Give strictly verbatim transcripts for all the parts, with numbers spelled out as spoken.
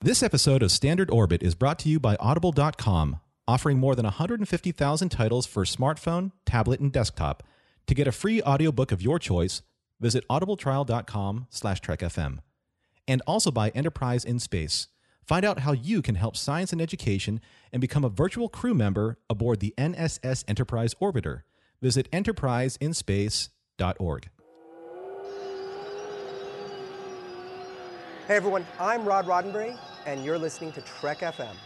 This episode of Standard Orbit is brought to you by Audible dot com, offering more than one hundred fifty thousand titles for smartphone, tablet, and desktop. To get a free audiobook of your choice, visit audibletrial dot com slash trek F M. And also by Enterprise in Space. Find out how you can help science and education and become a virtual crew member aboard the N S S Enterprise Orbiter. Visit enterprise in space dot org. Hey everyone, I'm Rod Roddenberry, and you're listening to Trek F M.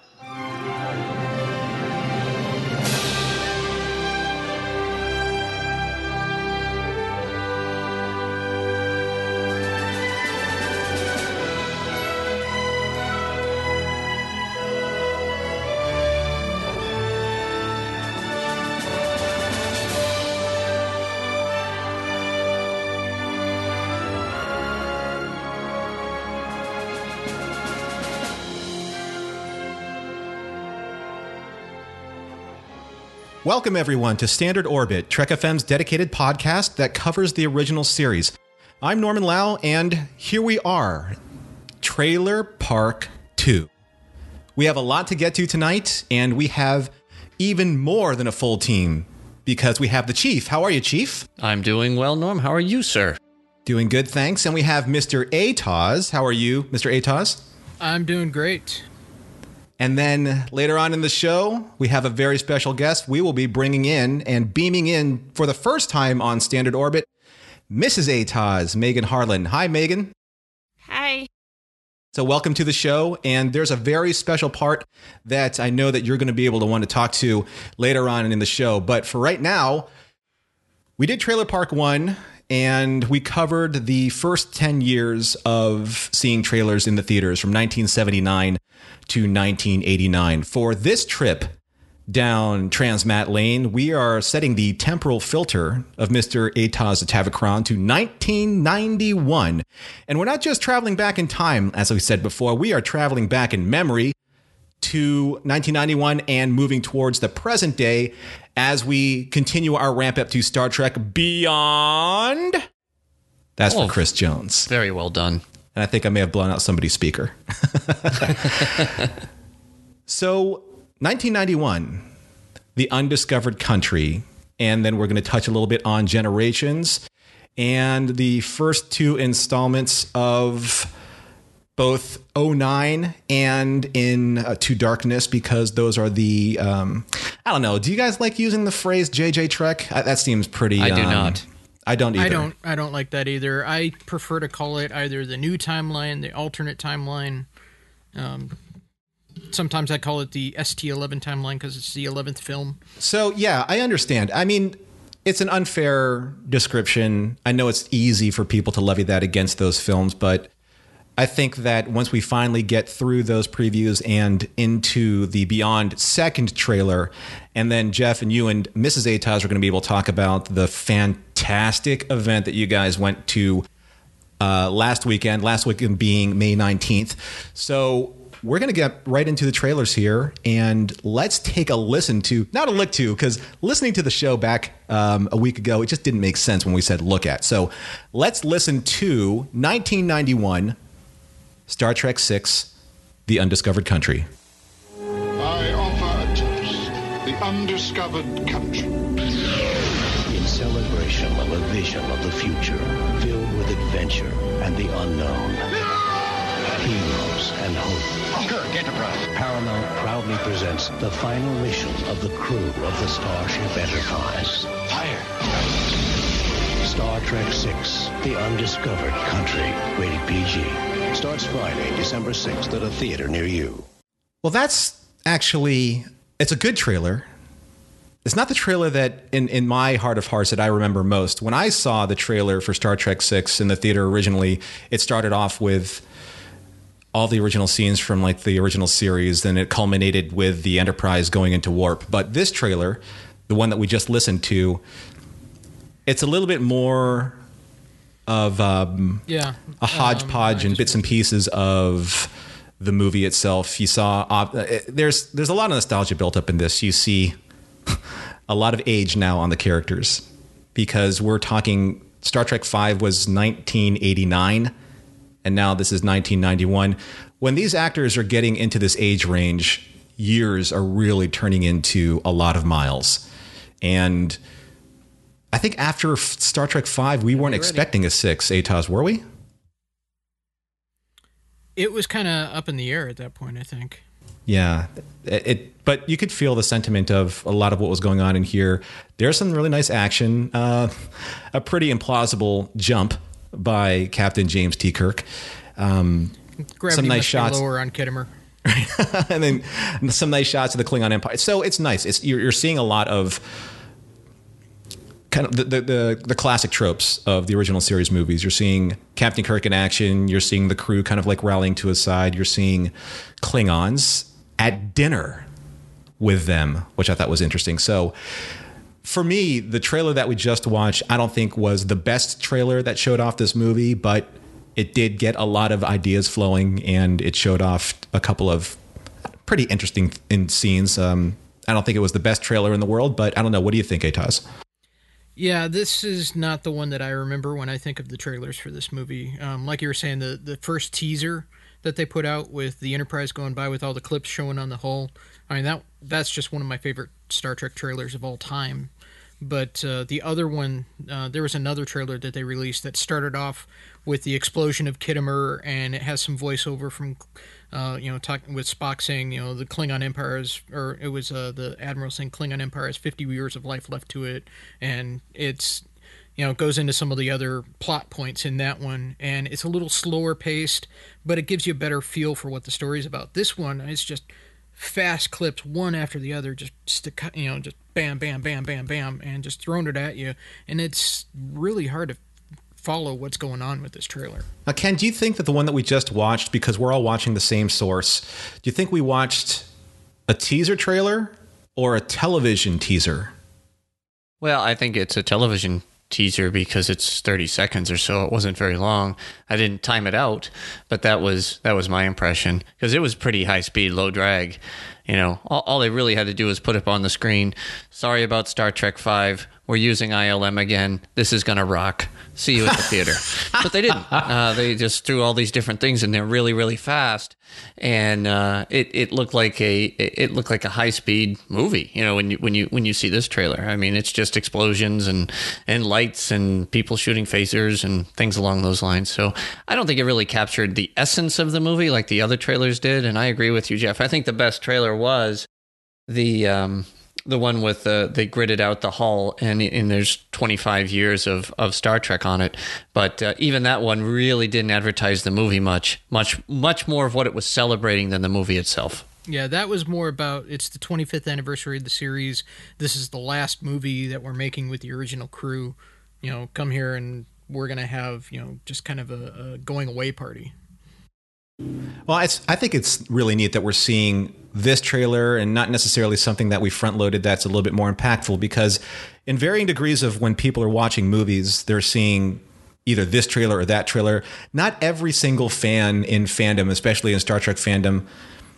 Welcome, everyone, to Standard Orbit, Trek F M's dedicated podcast that covers the original series. I'm Norman Lau, and here we are, Trailer Park two. We have a lot to get to tonight, and we have even more than a full team, because we have the Chief. How are you, Chief? I'm doing well, Norm. How are you, sir? Doing good, thanks. And we have Mister Atoz. How are you, Mister Atoz? I'm doing great. And then later on in the show, we have a very special guest. We will be bringing in and beaming in for the first time on Standard Orbit, Missus Atoz, Megan Harlan. Hi, Megan. Hi. So welcome to the show. And there's a very special part that I know that you're going to be able to want to talk to later on in the show. But for right now, we did Trailer Park one, and we covered the first ten years of seeing trailers in the theaters from nineteen seventy-nine to nineteen eighty-nine. For this trip down Transmat Lane, we are setting the temporal filter of Mister Atoz Atavachron to nineteen ninety-one. And we're not just traveling back in time, as we said before, we are traveling back in memory to nineteen ninety-one and moving towards the present day as we continue our ramp up to Star Trek Beyond. That's Oh, for Chris Jones. Very well done. And I think I may have blown out somebody's speaker. So, nineteen ninety-one, The Undiscovered Country. And then we're going to touch a little bit on Generations and the first two installments of both oh nine and in uh, To Darkness, because those are the, um, I don't know. Do you guys like using the phrase J J Trek? Uh, that seems pretty... I do um, not. I don't either. I don't. I don't like that either. I prefer to call it either the new timeline, the alternate timeline. Um, sometimes I call it the S T eleven timeline because it's the eleventh film. So, yeah, I understand. I mean, it's an unfair description. I know it's easy for people to levy that against those films, but I think that once we finally get through those previews and into the Beyond second trailer, and then Jeff and you and Missus Atoz are going to be able to talk about the fantastic event that you guys went to uh, last weekend, last weekend being May nineteenth. So we're going to get right into the trailers here, and let's take a listen to, not a look to, because listening to the show back um, a week ago, it just didn't make sense when we said look at. So let's listen to nineteen ninety-one Star Trek six, The Undiscovered Country. I offer a toast, the undiscovered country. In celebration of a vision of the future, filled with adventure and the unknown. Heroes and hope. Kirk, Enterprise. Paramount proudly presents the final mission of the crew of the Starship Enterprise. Fire. Star Trek six, The Undiscovered Country. Rated P G. Starts Friday, December sixth at a theater near you. Well, that's actually, it's a good trailer. It's not the trailer that, in, in my heart of hearts, that I remember most. When I saw the trailer for Star Trek six in the theater originally, it started off with all the original scenes from like the original series, and it culminated with the Enterprise going into warp. But this trailer, the one that we just listened to, it's a little bit more of um, Yeah, a hodgepodge um, and bits and pieces of the movie itself. You saw uh, there's there's a lot of nostalgia built up in this. You see a lot of age now on the characters, because we're talking Star Trek five was nineteen eighty-nine, and now this is nineteen ninety-one. when these actors are getting into this age range, years are really turning into a lot of miles. And I think after Star Trek five, we weren't expecting a six, Atos, were we? It was kind of up in the air at that point, I think. Yeah, it, it. But you could feel the sentiment of a lot of what was going on in here. There's some really nice action, uh, a pretty implausible jump by Captain James T. Kirk. Um, Gravity some nice must be shots lower on Kittimer. And then some nice shots of the Klingon Empire. So it's nice. It's you're, you're seeing a lot of kind of the, the the the classic tropes of the original series movies. You're seeing Captain Kirk in action. You're seeing the crew kind of like rallying to his side. You're seeing Klingons at dinner with them, which I thought was interesting. So for me, the trailer that we just watched, I don't think was the best trailer that showed off this movie, but it did get a lot of ideas flowing, and it showed off a couple of pretty interesting in scenes. Um, I don't think it was the best trailer in the world, but I don't know. What do you think, Atos? Yeah, this is not the one that I remember when I think of the trailers for this movie. Um, like you were saying, the, the first teaser that they put out with the Enterprise going by with all the clips showing on the hull, I mean, that that's just one of my favorite Star Trek trailers of all time. But uh, the other one, uh, there was another trailer that they released that started off with the explosion of Kittimer, and it has some voiceover from, uh, you know, talking with Spock saying, you know, the Klingon Empire is, or it was uh, the Admiral saying Klingon Empire has fifty years of life left to it, and it's, you know, it goes into some of the other plot points in that one, and it's a little slower paced, but it gives you a better feel for what the story's about. This one is just fast clips, one after the other, just stick, you know, just bam, bam, bam, bam, bam, and just throwing it at you, and it's really hard to follow what's going on with this trailer. Now, Ken, do you think that the one that we just watched, because we're all watching the same source, do you think we watched a teaser trailer or a television teaser? Well, I think it's a television teaser because it's thirty seconds or so. It wasn't very long. I didn't time it out, but that was that was my impression, because it was pretty high speed, low drag. You know, all, all they really had to do was put up on the screen, sorry about Star Trek five, we're using I L M again, this is gonna rock, see you at the theater. But they didn't. Uh, they just threw all these different things in there really, really fast, and uh, it it looked like a it looked like a high speed movie. You know, when you when you when you see this trailer, I mean, it's just explosions and and lights and people shooting phasers and things along those lines. So I don't think it really captured the essence of the movie like the other trailers did. And I agree with you, Jeff. I think the best trailer was the um, the one with the they gridded out the hull, and and there's twenty-five years of, of Star Trek on it. But uh, even that one really didn't advertise the movie much, much, much more of what it was celebrating than the movie itself. Yeah, that was more about, it's the twenty-fifth anniversary of the series. This is the last movie that we're making with the original crew. You know, come here and we're going to have, you know, just kind of a, a going away party. Well, it's, I think it's really neat that we're seeing this trailer and not necessarily something that we front loaded that's a little bit more impactful, because in varying degrees of when people are watching movies, they're seeing either this trailer or that trailer. Not every single fan in fandom, especially in Star Trek fandom,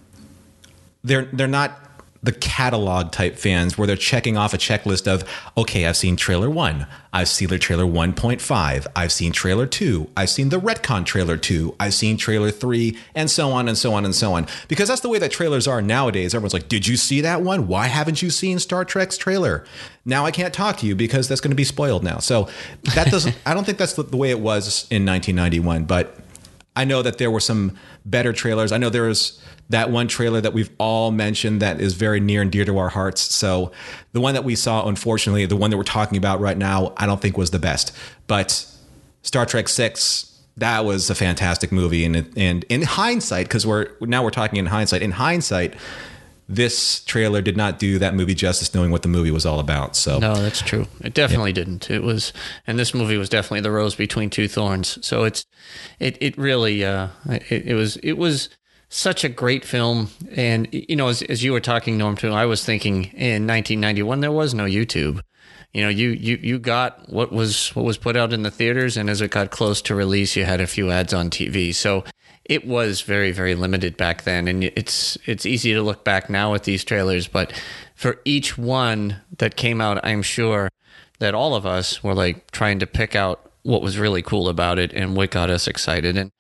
they're they're not the catalog type fans where they're checking off a checklist of, okay, I've seen trailer one, I've seen the trailer one point five, I've seen trailer two, I've seen the retcon trailer two, I've seen trailer three, and so on and so on and so on. Because that's the way that trailers are nowadays. Everyone's like, did you see that one? Why haven't you seen Star Trek's trailer? Now I can't talk to you because that's going to be spoiled now. So that doesn't, I don't think that's the, the way it was in nineteen ninety-one, but I know that there were some better trailers. I know there was that one trailer that we've all mentioned that is very near and dear to our hearts. So the one that we saw, unfortunately, the one that we're talking about right now, I don't think was the best. But Star Trek six, that was a fantastic movie. And, and in hindsight, because we're now we're talking in hindsight, in hindsight, this trailer did not do that movie justice, knowing what the movie was all about. So no, that's true. It definitely yeah. didn't. It was, and this movie was definitely the rose between two thorns. So it's, it, it really, uh, it, it was, it was such a great film. And, you know, as, as you were talking, Norm, too, I was thinking in nineteen ninety-one, there was no YouTube. You know, you, you, you got what was, what was put out in the theaters. And as it got close to release, you had a few ads on T V. So it was very, very limited back then. And it's, it's easy to look back now at these trailers, but for each one that came out, I'm sure that all of us were like trying to pick out what was really cool about it and what got us excited. And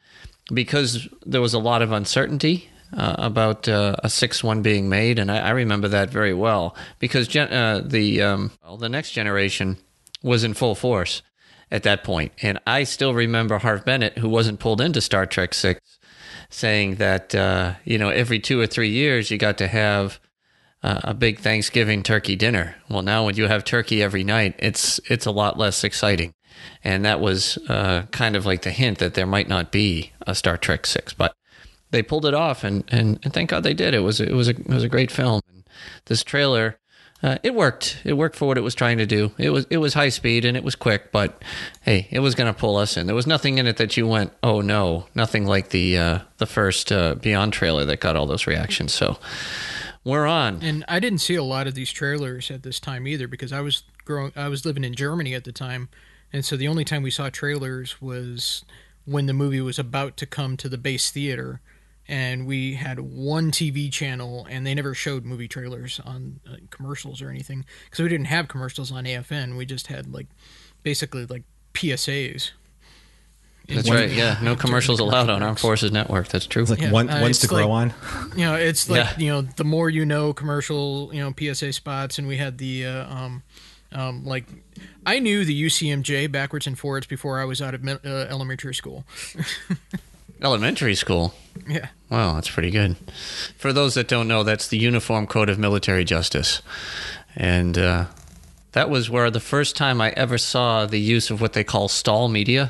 because there was a lot of uncertainty uh, about uh, a sixth one being made, and I, I remember that very well because gen- uh, the um, well, the next generation was in full force at that point, and I still remember Harv Bennett, who wasn't pulled into Star Trek Six, saying that uh, you know every two or three years you got to have uh, a big Thanksgiving turkey dinner. Well, now when you have turkey every night, it's it's a lot less exciting. And that was uh, kind of like the hint that there might not be a Star Trek Six, but they pulled it off, and, and, and thank God they did. It was it was a it was a great film. And this trailer, uh, it worked. It worked for what it was trying to do. It was it was high speed and it was quick, but hey, it was going to pull us in. There was nothing in it that you went, oh no, nothing like the uh, the first uh, Beyond trailer that got all those reactions. So we're on. And I didn't see a lot of these trailers at this time either because I was growing. I was living in Germany at the time. And so the only time we saw trailers was when the movie was about to come to the base theater, and we had one T V channel, and they never showed movie trailers on uh, commercials or anything because we didn't have commercials on A F N. We just had like basically like P S As. That's right. Yeah, no commercials allowed on Armed Forces Network. That's true. It's like Yeah, one, uh, ones to it's grow like- on. You know, it's like Yeah. you know the more you know commercial, you know P S A spots, and we had the uh, um, um, like I knew the U C M J backwards and forwards before I was out of mi- uh, elementary school. Elementary school. Yeah. Wow, that's pretty good. For those that don't know, that's the Uniform Code of Military Justice. And uh, that was where the first time I ever saw the use of what they call stall media.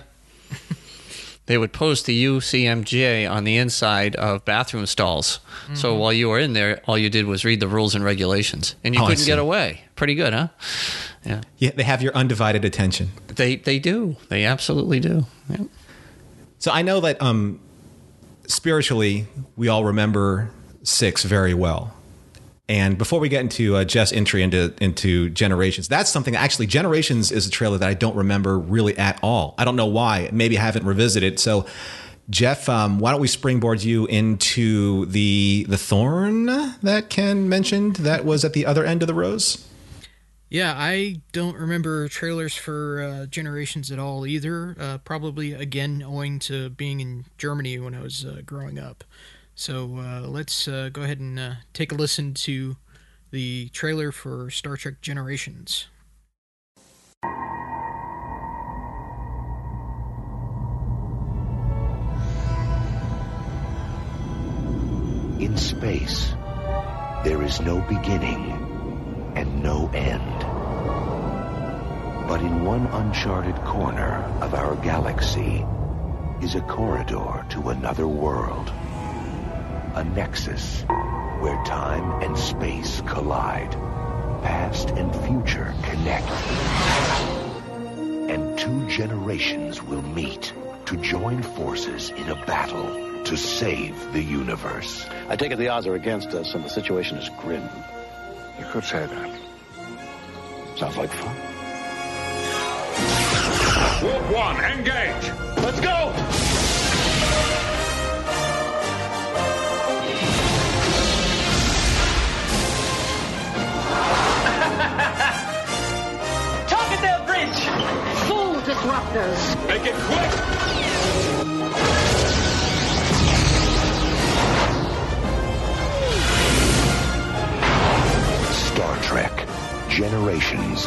They would post the U C M J on the inside of bathroom stalls. Mm-hmm. So while you were in there, all you did was read the rules and regulations. And you Oh, I couldn't see. get away. Pretty good, huh? Yeah. Yeah, they have your undivided attention. They they do. They absolutely do. Yeah. So I know that um, spiritually, we all remember Six very well. And before we get into uh, Jeff's entry into into Generations, that's something actually Generations is a trailer that I don't remember really at all. I don't know why. Maybe I haven't revisited. So, Jeff, um, why don't we springboard you into the the thorn that Ken mentioned that was at the other end of the rose? Yeah, I don't remember trailers for uh, Generations at all either. Uh, probably, again, owing to being in Germany when I was uh, growing up. So uh, let's uh, go ahead and uh, take a listen to the trailer for Star Trek Generations. In space, there is no beginning and no end. But in one uncharted corner of our galaxy is a corridor to another world. A nexus where time and space collide. Past and future connect. And two generations will meet to join forces in a battle to save the universe. I take it the odds are against us and the situation is grim. You could say that. Sounds like fun. Warp one, engage! Let's go! Target their bridge! Full disruptors! Make it quick! Star Trek Generations.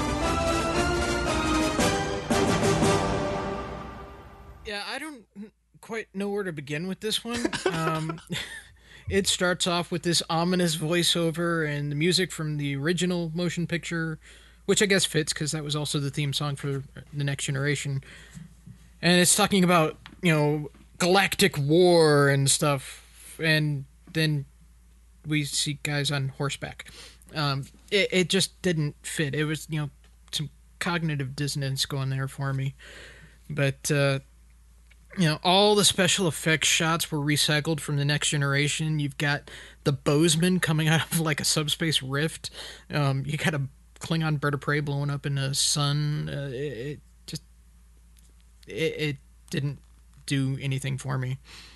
Yeah, I don't quite know where to begin with this one. Um, it starts off with this ominous voiceover and the music from the original motion picture, which I guess fits because that was also the theme song for The Next Generation. And it's talking about, you know, galactic war and stuff. And then we see guys on horseback. Um, it, it just didn't fit. It was, you know, some cognitive dissonance going there for me. But, uh, you know, all the special effects shots were recycled from The Next Generation. You've got the Bozeman coming out of like a subspace rift. Um, you got a Klingon bird of prey blowing up in the sun. Uh, it, it just it, it didn't do anything for me.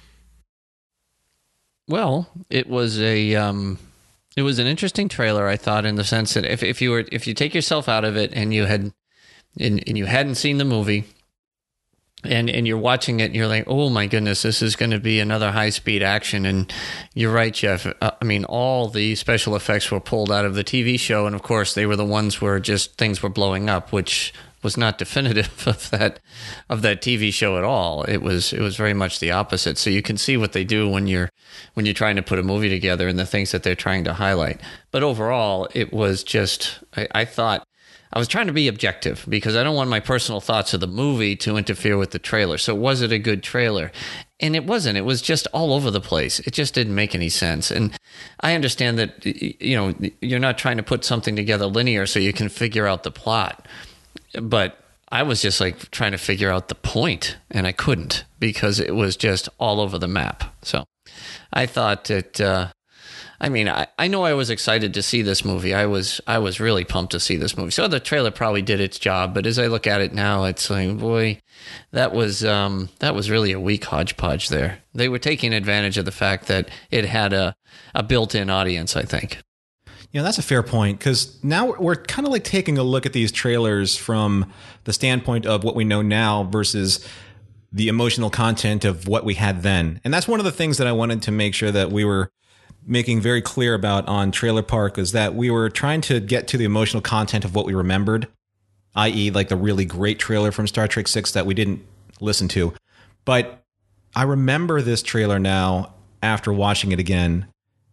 Well, it was a um, it was an interesting trailer, I thought, in the sense that if, if you were if you take yourself out of it and you had and, and you hadn't seen the movie, And and you're watching it and you're like, oh my goodness, this is going to be another high-speed action. And you're right, Jeff. Uh, I mean, all the special effects were pulled out of the T V show. And of course, they were the ones where just things were blowing up, which was not definitive of that of that T V show at all. It was it was very much the opposite. So you can see what they do when you're when you're trying to put a movie together and the things that they're trying to highlight. But overall, it was just, I, I thought, I was trying to be objective because I don't want my personal thoughts of the movie to interfere with the trailer. So was it a good trailer? And it wasn't. It was just all over the place. It just didn't make any sense. And I understand that, you know, you're not trying to put something together linear so you can figure out the plot. But I was just like trying to figure out the point, and I couldn't because it was just all over the map. So I thought that, uh, I mean, I, I know I was excited to see this movie. I was I was really pumped to see this movie. So the trailer probably did its job, but as I look at it now, it's like, boy, that was um, that was really a weak hodgepodge there. They were taking advantage of the fact that it had a, a built-in audience, I think. Yeah, that's a fair point, because now we're kind of like taking a look at these trailers from the standpoint of what we know now versus the emotional content of what we had then. And that's one of the things that I wanted to make sure that we were making very clear about on Trailer Park, is that we were trying to get to the emotional content of what we remembered, that is like the really great trailer from Star Trek six that we didn't listen to. But I remember this trailer now after watching it again.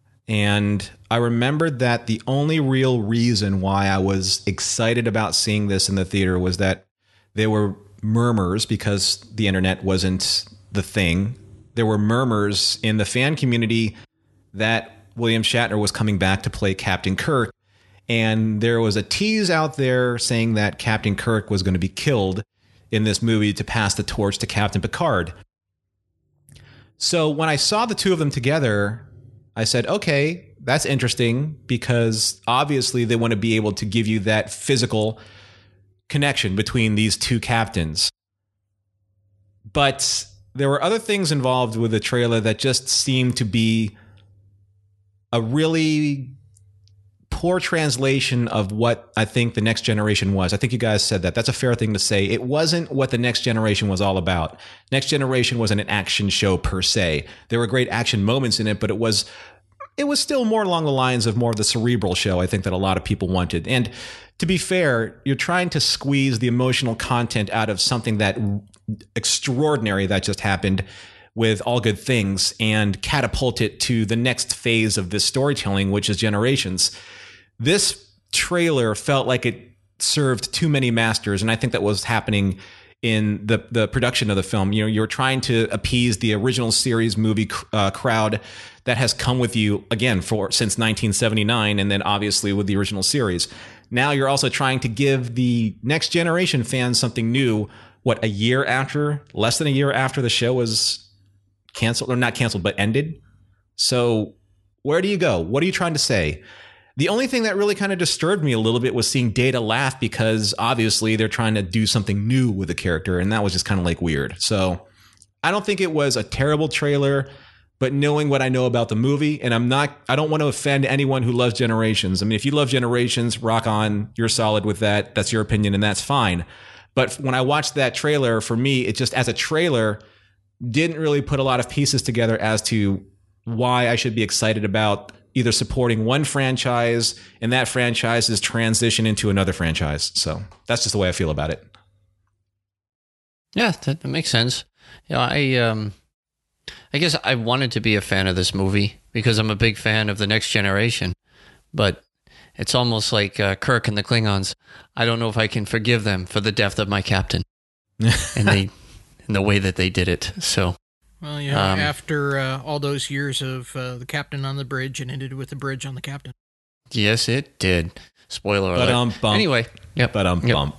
And I remembered that the only real reason why I was excited about seeing this in the theater was that there were murmurs, because the internet wasn't the thing. There were murmurs in the fan community that William Shatner was coming back to play Captain Kirk. And there was a tease out there saying that Captain Kirk was going to be killed in this movie to pass the torch to Captain Picard. So when I saw the two of them together, I said, okay, that's interesting, because obviously they want to be able to give you that physical connection between these two captains. But there were other things involved with the trailer that just seemed to be a really poor translation of what I think the Next Generation was. I think you guys said that. That's a fair thing to say. It wasn't what the Next Generation was all about. Next Generation wasn't an action show per se. There were great action moments in it, but it was it was still more along the lines of more of the cerebral show, I think, that a lot of people wanted. And to be fair, you're trying to squeeze the emotional content out of something that extraordinary that just happened with All Good Things and catapult it to the next phase of this storytelling, which is Generations. This trailer felt like it served too many masters, and I think that was happening in the the production of the film. You know, you're trying to appease the original series movie uh, crowd that has come with you again for since nineteen seventy-nine, and then obviously with the original series. Now you're also trying to give the Next Generation fans something new. What, a year after, less than a year after the show was canceled, or not canceled, but ended? So where do you go? What are you trying to say? The only thing that really kind of disturbed me a little bit was seeing Data laugh, because obviously they're trying to do something new with the character, and that was just kind of like weird. So I don't think it was a terrible trailer, but knowing what I know about the movie, and I'm not, I don't want to offend anyone who loves Generations. I mean, if you love Generations, rock on, you're solid with that. That's your opinion, and that's fine. But when I watched that trailer, for me, it just, as a trailer, didn't really put a lot of pieces together as to why I should be excited about either supporting one franchise and that franchise's transition into another franchise. So that's just the way I feel about it. Yeah, that, that makes sense. You know, I um, I guess I wanted to be a fan of this movie because I'm a big fan of The Next Generation, but it's almost like uh, Kirk and the Klingons. I don't know if I can forgive them for the death of my captain and they and the way that they did it. So. Well, you know, um, after uh, all those years of uh, the captain on the bridge, and ended with the bridge on the captain. Yes, it did. Spoiler alert. Um, bump. Anyway, yep. But um, yep. bump.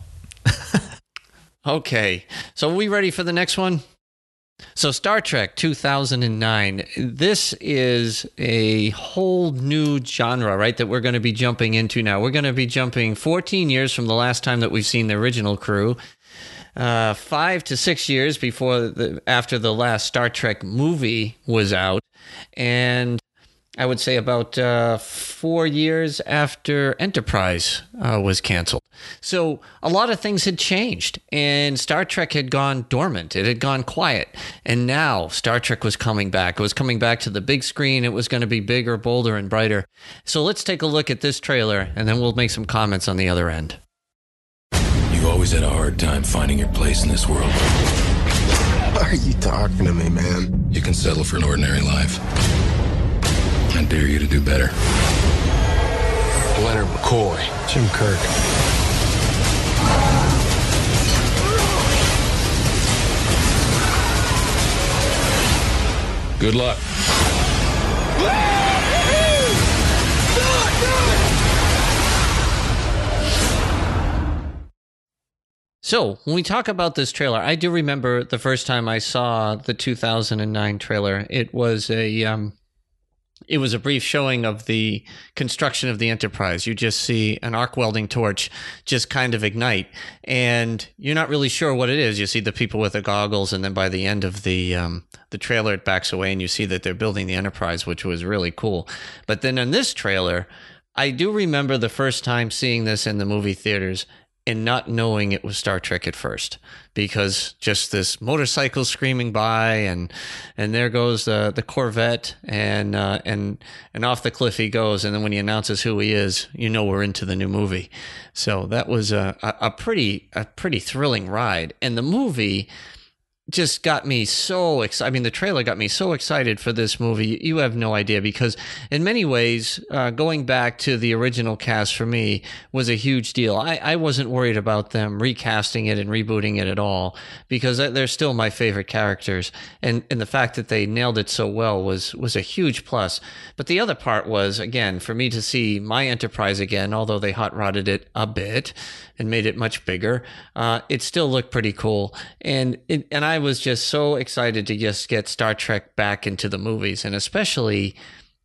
Okay, so are we ready for the next one? So Star Trek two thousand nine. This is a whole new genre, right, that we're going to be jumping into now. We're going to be jumping fourteen years from the last time that we've seen the original crew. Uh, five to six years before the after the last Star Trek movie was out, and I would say about uh, four years after Enterprise uh, was canceled. So a lot of things had changed, and Star Trek had gone dormant. It had gone quiet. And now Star Trek was coming back. It was coming back to the big screen. It was going to be bigger, bolder, and brighter. So let's take a look at this trailer, and then we'll make some comments on the other end. You always had a hard time finding your place in this world. Why are you talking to me, man? You can settle for an ordinary life. I dare you to do better. Leonard McCoy. Jim Kirk. Good luck. So, when we talk about this trailer, I do remember the first time I saw the two thousand nine trailer. It was a um, it was a brief showing of the construction of the Enterprise. You just see an arc welding torch just kind of ignite, and you're not really sure what it is. You see the people with the goggles, and then by the end of the um, the trailer, it backs away, and you see that they're building the Enterprise, which was really cool. But then in this trailer, I do remember the first time seeing this in the movie theaters and not knowing it was Star Trek at first, because just this motorcycle screaming by, and and there goes the the Corvette, and uh, and and off the cliff he goes, and then when he announces who he is, you know we're into the new movie. So that was a a, a pretty a pretty thrilling ride, and the movie just got me so excited. I mean, the trailer got me so excited for this movie. You have no idea, because in many ways, uh, going back to the original cast for me was a huge deal. I, I wasn't worried about them recasting it and rebooting it at all, because they're still my favorite characters. And, and the fact that they nailed it so well was, was a huge plus. But the other part was, again, for me to see my Enterprise again, although they hot rodded it a bit and made it much bigger, uh, it still looked pretty cool. And it, and I was just so excited to just get Star Trek back into the movies, and especially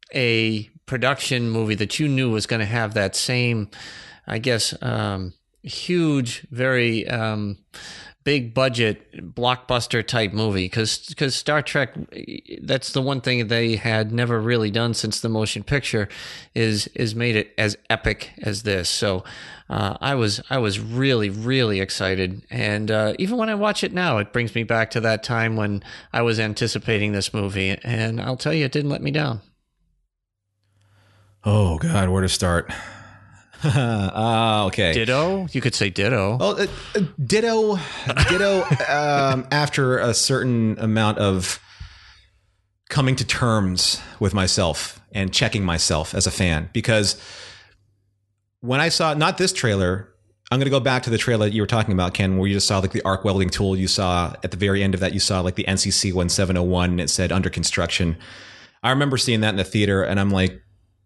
a production movie that you knew was going to have that same, I guess, um, huge, very um, big budget blockbuster type movie, because because Star Trek, that's the one thing they had never really done since the motion picture, is is made it as epic as this. So uh, I was I was really really excited, and uh, even when I watch it now, it brings me back to that time when I was anticipating this movie, and I'll tell you, it didn't let me down. Oh God, where to start? uh, okay. Ditto? You could say ditto. Well, uh, uh, ditto, ditto. um, after a certain amount of coming to terms with myself and checking myself as a fan, because when I saw not this trailer, I'm going to go back to the trailer that you were talking about, Ken, where you just saw like the arc welding tool. You saw at the very end of that, you saw like the N C C seventeen oh one, and it said under construction. I remember seeing that in the theater, and I'm like,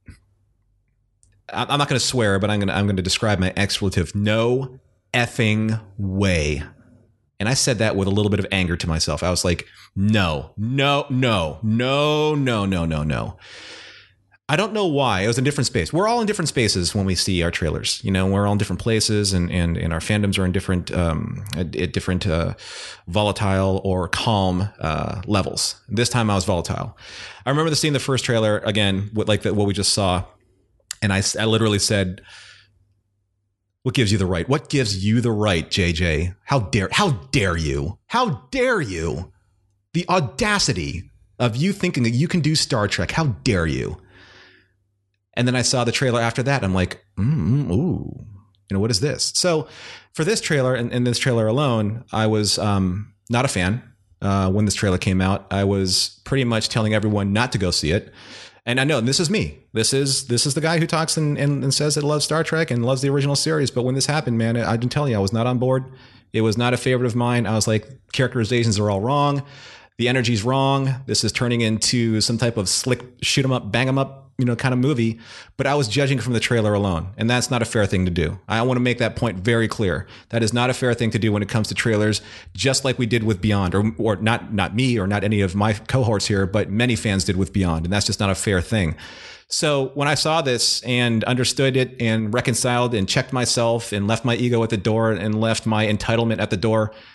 I'm not going to swear, but I'm going to I'm going to describe my expletive. No effing way. And I said that with a little bit of anger to myself. I was like, no, no, no, no, no, no, no, no. I don't know why. It was in a different space. We're all in different spaces when we see our trailers. You know, we're all in different places, and and, and our fandoms are in different um, at, at different uh, volatile or calm uh, levels. This time I was volatile. I remember the seeing the first trailer again, with like the, what we just saw. And I, I literally said, what gives you the right? What gives you the right, J J? How dare, how dare you? How dare you? The audacity of you thinking that you can do Star Trek. How dare you? And then I saw the trailer after that. I'm like, mm, ooh, you know, what is this? So for this trailer and, and this trailer alone, I was um, not a fan uh, when this trailer came out. I was pretty much telling everyone not to go see it. And I know this is me. This is this is the guy who talks and, and, and says that he loves Star Trek and loves the original series. But when this happened, man, I didn't tell you, I was not on board. It was not a favorite of mine. I was like, characterizations are all wrong. The energy's wrong. This is turning into some type of slick shoot 'em up, bang 'em up, you know, kind of movie. But I was judging from the trailer alone. And that's not a fair thing to do. I want to make that point very clear. That is not a fair thing to do when it comes to trailers, just like we did with Beyond, or or not not me or not any of my cohorts here, but many fans did with Beyond. And that's just not a fair thing. So when I saw this and understood it and reconciled and checked myself and left my ego at the door and left my entitlement at the door,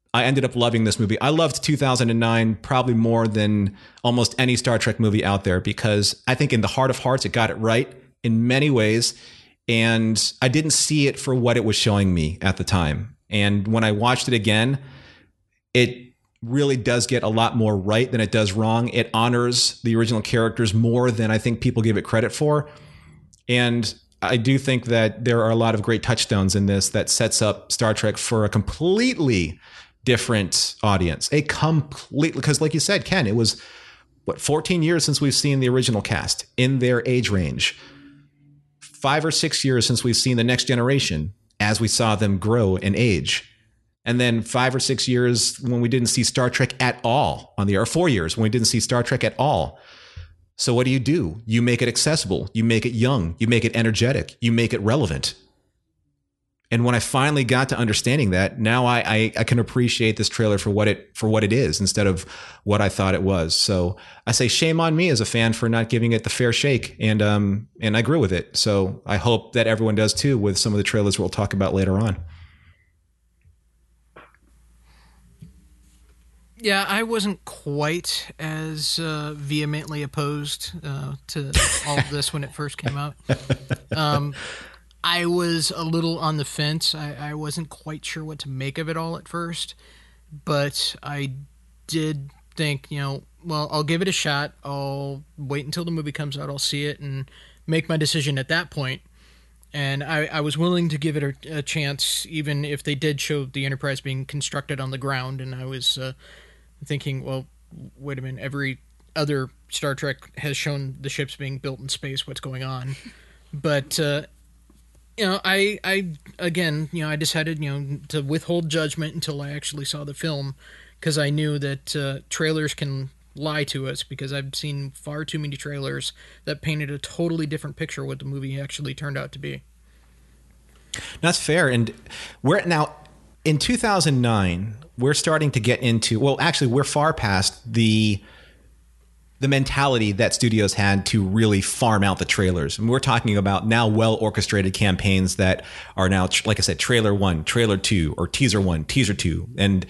I ended up loving this movie. I loved two thousand nine probably more than almost any Star Trek movie out there, because I think in the heart of hearts, it got it right in many ways. And I didn't see it for what it was showing me at the time. And when I watched it again, it really does get a lot more right than it does wrong. It honors the original characters more than I think people give it credit for. And I do think that there are a lot of great touchstones in this that sets up Star Trek for a completely different audience. A completely, because like you said, Ken, it was, what, fourteen years since we've seen the original cast in their age range. Five or six years since we've seen the next generation as we saw them grow in age. And then five or six years when we didn't see Star Trek at all on the air, or four years when we didn't see Star Trek at all. So what do you do? You make it accessible. You make it young. You make it energetic. You make it relevant. And when I finally got to understanding that, now I, I, I can appreciate this trailer for what it for what it is instead of what I thought it was. So I say shame on me as a fan for not giving it the fair shake, and um and I grew with it. So I hope that everyone does too with some of the trailers we'll talk about later on. Yeah, I wasn't quite as uh, vehemently opposed uh, to all of this when it first came out. Um, I was a little on the fence. I, I wasn't quite sure what to make of it all at first, but I did think, you know, well, I'll give it a shot. I'll wait until the movie comes out. I'll see it and make my decision at that point. And I, I was willing to give it a, a chance, even if they did show the Enterprise being constructed on the ground. And I was uh, thinking, well, wait a minute, every other Star Trek has shown the ships being built in space. What's going on? But, uh, you know, I, I, again, you know, I decided, you know, to withhold judgment until I actually saw the film, because I knew that uh, trailers can lie to us, because I've seen far too many trailers that painted a totally different picture of what the movie actually turned out to be. That's fair. And we're now in two thousand nine, we're starting to get into, well, actually, we're far past the the mentality that studios had to really farm out the trailers. And we're talking about now well-orchestrated campaigns that are now, like I said, trailer one, trailer two, or teaser one, teaser two, and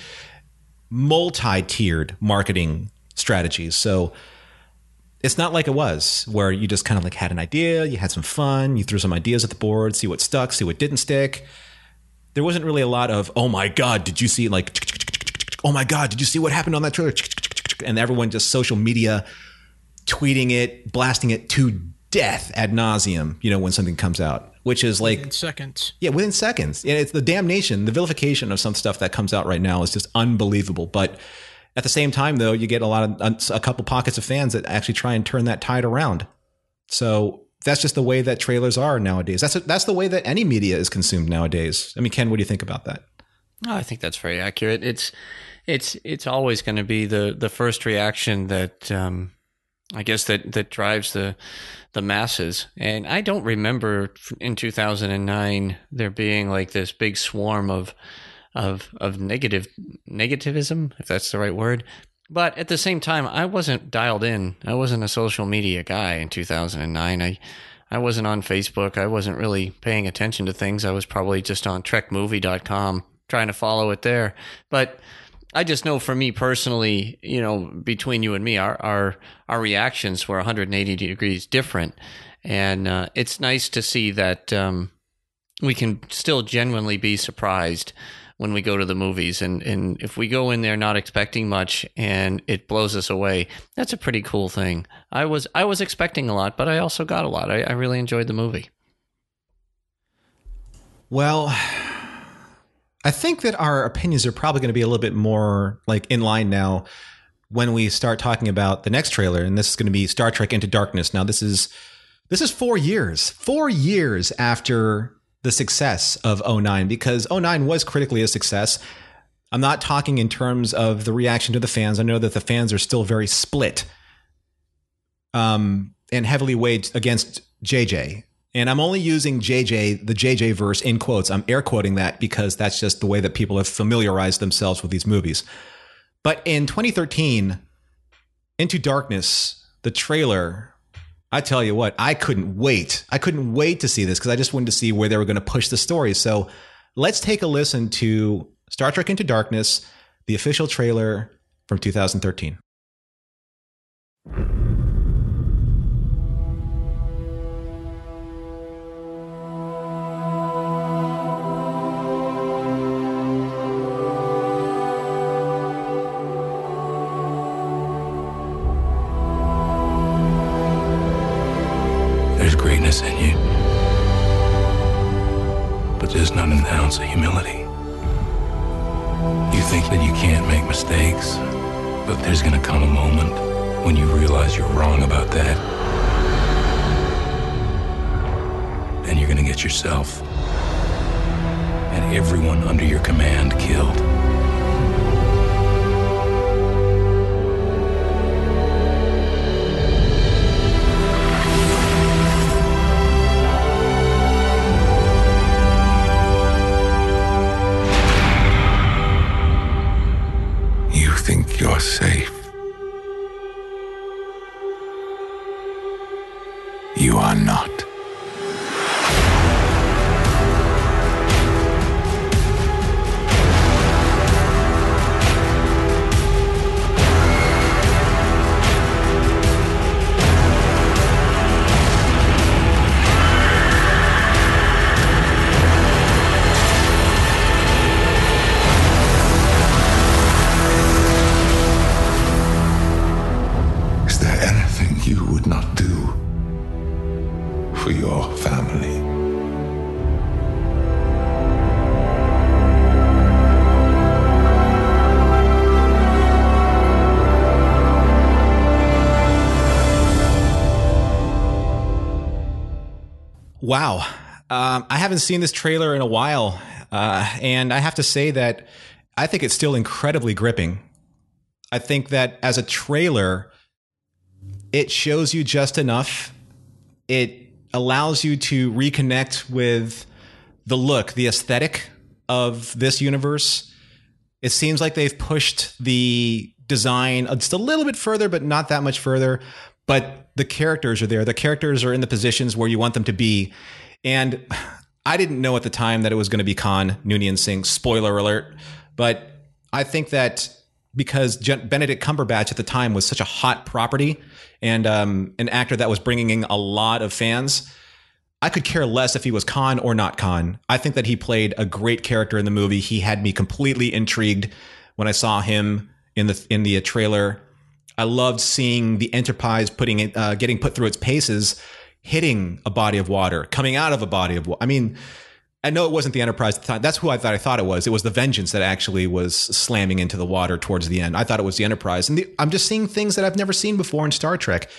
multi-tiered marketing strategies. So it's not like it was where you just kind of like had an idea, you had some fun, you threw some ideas at the board, see what stuck, see what didn't stick. There wasn't really a lot of, oh my God, did you see like, oh my God, did you see what happened on that trailer? And everyone just social media tweeting it, blasting it to death ad nauseum, you know, when something comes out, which is like within seconds. Yeah, within seconds. And it's the damnation, the vilification of some stuff that comes out right now is just unbelievable. But at the same time, though, you get a lot of a couple pockets of fans that actually try and turn that tide around. So that's just the way that trailers are nowadays. That's that's the way that any media is consumed nowadays. I mean, Ken, what do you think about that? Oh, I think that's very accurate. It's it's it's always going to be the, the first reaction that um, I guess that, that drives the the masses. And I don't remember in two thousand nine there being like this big swarm of of of negative negativism, if that's the right word. But at the same time, I wasn't dialed in. I wasn't a social media guy in two thousand nine. I I wasn't on Facebook. I wasn't really paying attention to things. I was probably just on trek movie dot com trying to follow it there. But I just know for me personally, you know, between you and me, our our, our reactions were one hundred eighty degrees different. And uh, it's nice to see that um, we can still genuinely be surprised when we go to the movies. And, and if we go in there not expecting much and it blows us away, that's a pretty cool thing. I was I was expecting a lot, but I also got a lot. I, I really enjoyed the movie. Well, I think that our opinions are probably going to be a little bit more like in line now when we start talking about the next trailer, and this is going to be Star Trek Into Darkness. Now, this is this is four years, four years after the success of oh nine, because oh nine was critically a success. I'm not talking in terms of the reaction to the fans. I know that the fans are still very split um, and heavily weighed against J J. And I'm only using J J, the J J verse in quotes. I'm air quoting that because that's just the way that people have familiarized themselves with these movies. But in twenty thirteen, Into Darkness, the trailer, I tell you what, I couldn't wait. I couldn't wait to see this because I just wanted to see where they were going to push the story. So let's take a listen to Star Trek Into Darkness, the official trailer from two thousand thirteen. There's greatness in you, but there's not an ounce of humility. You think that you can't make mistakes, but there's gonna come a moment when you realize you're wrong about that. And you're gonna get yourself and everyone under your command killed. Think you're safe. You are not. You would not do for your family. Wow. Um, I haven't seen this trailer in a while, uh, and I have to say that I think it's still incredibly gripping. I think that as a trailer, it shows you just enough. It allows you to reconnect with the look, the aesthetic of this universe. It seems like they've pushed the design just a little bit further, but not that much further. But the characters are there. The characters are in the positions where you want them to be. And I didn't know at the time that it was going to be Khan Noonien Singh. Spoiler alert. But I think that because Benedict Cumberbatch at the time was such a hot property and um, an actor that was bringing in a lot of fans, I could care less if he was Khan or not Khan. I think that he played a great character in the movie. He had me completely intrigued when I saw him in the in the trailer. I loved seeing the Enterprise putting it, uh, getting put through its paces, hitting a body of water, coming out of a body of water. I mean, I know it wasn't the Enterprise at the time. That's who I thought I thought it was. It was the Vengeance that actually was slamming into the water towards the end. I thought it was the Enterprise. And the, I'm just seeing things that I've never seen before in Star Trek.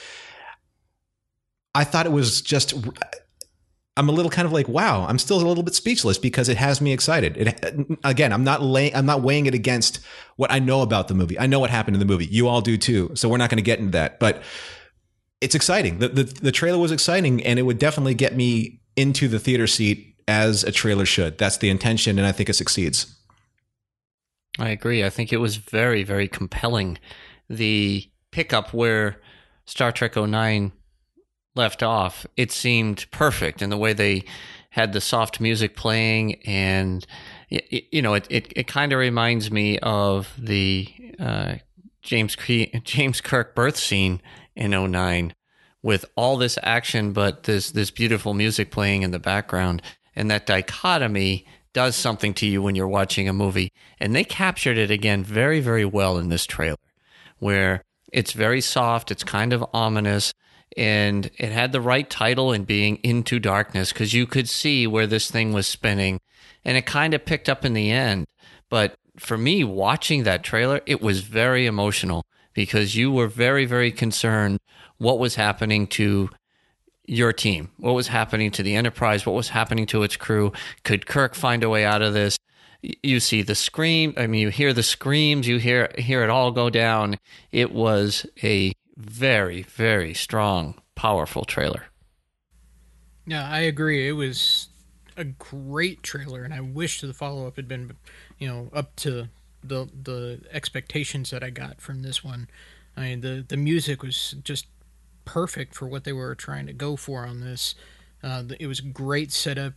I thought it was just... I'm a little kind of like, wow, I'm still a little bit speechless because it has me excited. It, again, I'm not lay, I'm not weighing it against what I know about the movie. I know what happened in the movie. You all do too. So we're not going to get into that. But it's exciting. The, the, the trailer was exciting, and it would definitely get me into the theater seat as a trailer should. That's the intention, and I think it succeeds. I agree. I think it was very, very compelling. The pickup where Star Trek oh nine left off, it seemed perfect in the way they had the soft music playing, and you know, it it, it kind of reminds me of the uh, James James Kirk birth scene in oh nine, with all this action, but this this beautiful music playing in the background. And that dichotomy does something to you when you're watching a movie. And they captured it again very, very well in this trailer, where it's very soft, it's kind of ominous, and it had the right title in being Into Darkness, because you could see where this thing was spinning, and it kind of picked up in the end. But for me, watching that trailer, it was very emotional, because you were very, very concerned what was happening to your team, what was happening to the Enterprise, what was happening to its crew. Could Kirk find a way out of this? You see the scream. I mean, you hear the screams. You hear hear it all go down. It was a very, very strong, powerful trailer. Yeah, I agree. It was a great trailer, and I wish the follow-up had been, you know, up to the the expectations that I got from this one. I mean, the the music was just perfect for what they were trying to go for on this. Uh, it was great setup. It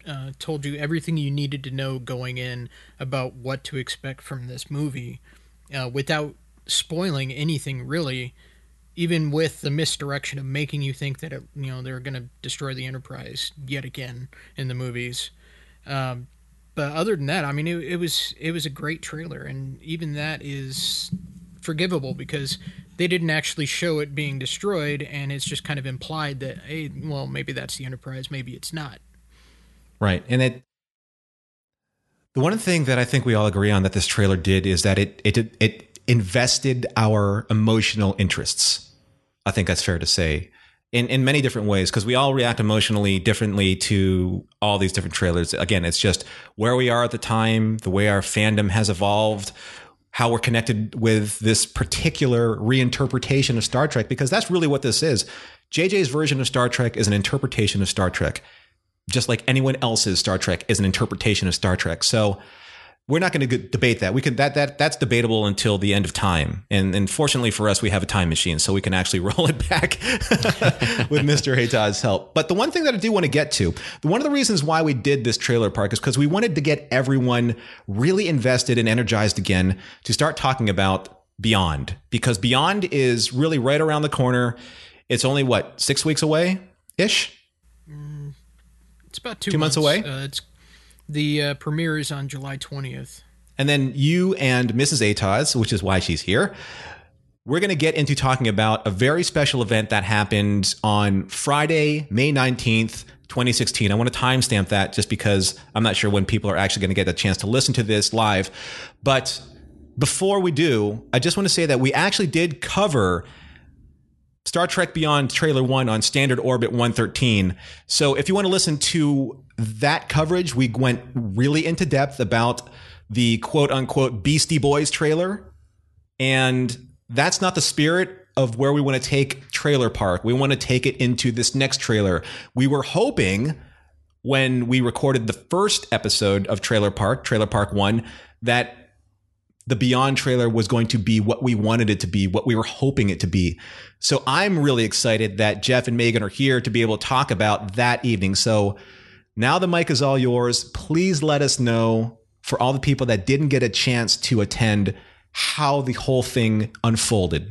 uh, told you everything you needed to know going in about what to expect from this movie, uh, without spoiling anything really, even with the misdirection of making you think that it, you know they're going to destroy the Enterprise yet again in the movies. Um, but other than that, I mean, it, it was it was a great trailer, and even that is forgivable because they didn't actually show it being destroyed, and it's just kind of implied that, hey, well, maybe that's the Enterprise, maybe it's not. Right, and it. The one thing that I think we all agree on that this trailer did is that it it it invested our emotional interests. I think that's fair to say in, in many different ways, because we all react emotionally differently to all these different trailers. Again, it's just where we are at the time, the way our fandom has evolved, how we're connected with this particular reinterpretation of Star Trek, because that's really what this is. J J's version of Star Trek is an interpretation of Star Trek, just like anyone else's Star Trek is an interpretation of Star Trek. So we're not going to debate that. We can that that that's debatable until the end of time. And, and fortunately for us, we have a time machine, so we can actually roll it back with Mister Haytad's help. But the one thing that I do want to get to, one of the reasons why we did this trailer park is because we wanted to get everyone really invested and energized again to start talking about Beyond, because Beyond is really right around the corner. It's only what, six weeks away ish? Mm, it's about two, two months, months away. Uh, it's The uh, premiere is on July twentieth. And then you and Missus Ataz, which is why she's here, we're going to get into talking about a very special event that happened on Friday, May nineteenth, twenty sixteen. I want to timestamp that just because I'm not sure when people are actually going to get a chance to listen to this live. But before we do, I just want to say that we actually did cover Star Trek Beyond Trailer one on Standard Orbit one thirteen. So if you want to listen to that coverage, we went really into depth about the quote unquote Beastie Boys trailer. And that's not the spirit of where we want to take Trailer Park. We want to take it into this next trailer. We were hoping when we recorded the first episode of Trailer Park, Trailer Park one, that the Beyond trailer was going to be what we wanted it to be, what we were hoping it to be. So I'm really excited that Jeff and Megan are here to be able to talk about that evening. So now the mic is all yours. Please let us know, for all the people that didn't get a chance to attend, how the whole thing unfolded.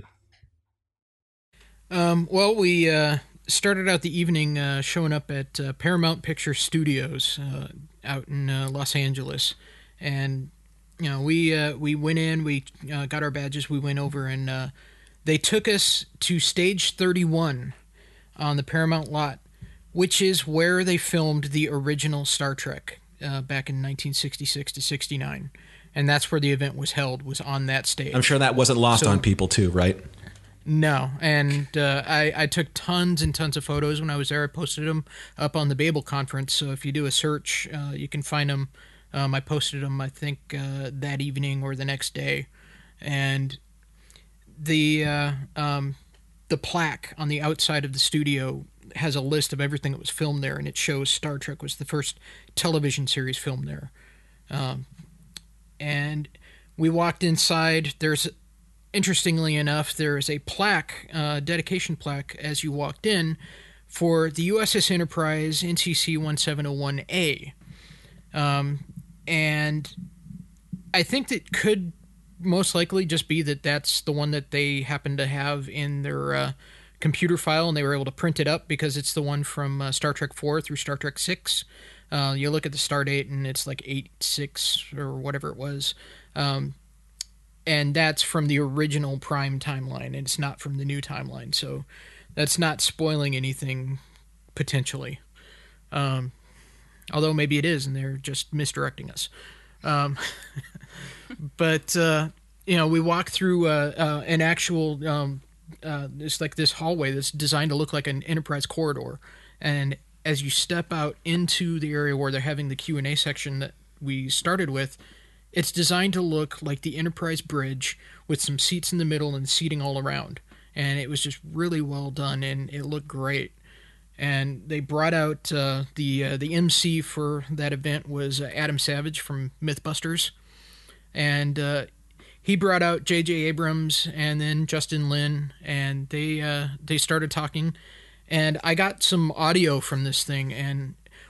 Um, well, we uh, started out the evening uh, showing up at uh, Paramount Picture Studios uh, out in uh, Los Angeles. And You know, we uh, we went in, we uh, got our badges, we went over, and uh, they took us to Stage thirty-one on the Paramount lot, which is where they filmed the original Star Trek uh, back in nineteen sixty-six to sixty-nine. And that's where the event was held, was on that stage. I'm sure that wasn't lost so, on people too, right? No, and uh, I, I took tons and tons of photos when I was there. I posted them up on the Babel conference, so if you do a search, uh, you can find them. Um, I posted them, I think, uh, that evening or the next day. And the uh, um, the plaque on the outside of the studio has a list of everything that was filmed there, and it shows Star Trek was the first television series filmed there. Um, and we walked inside. There's, interestingly enough, there is a plaque, uh, dedication plaque, as you walked in, for the U S S Enterprise N C C seventeen oh one A. Um, and I think that could most likely just be that that's the one that they happen to have in their uh, computer file, and they were able to print it up because it's the one from uh, Star Trek four through Star Trek six. Uh, you look at the star date, and it's like eight six or whatever it was. Um, and that's from the original Prime timeline, and it's not from the new timeline. So that's not spoiling anything, potentially. Um Although maybe it is, and they're just misdirecting us. Um, but, uh, you know, we walk through uh, uh, an actual, um, uh, it's like this hallway that's designed to look like an Enterprise corridor. And as you step out into the area where they're having the Q and A section that we started with, it's designed to look like the Enterprise bridge with some seats in the middle and seating all around. And it was just really well done, and it looked great. And they brought out uh, the uh, the M C for that event was uh, Adam Savage from Mythbusters, and uh, he brought out J J Abrams and then Justin Lin, and they uh, they started talking, and I got some audio from this thing, and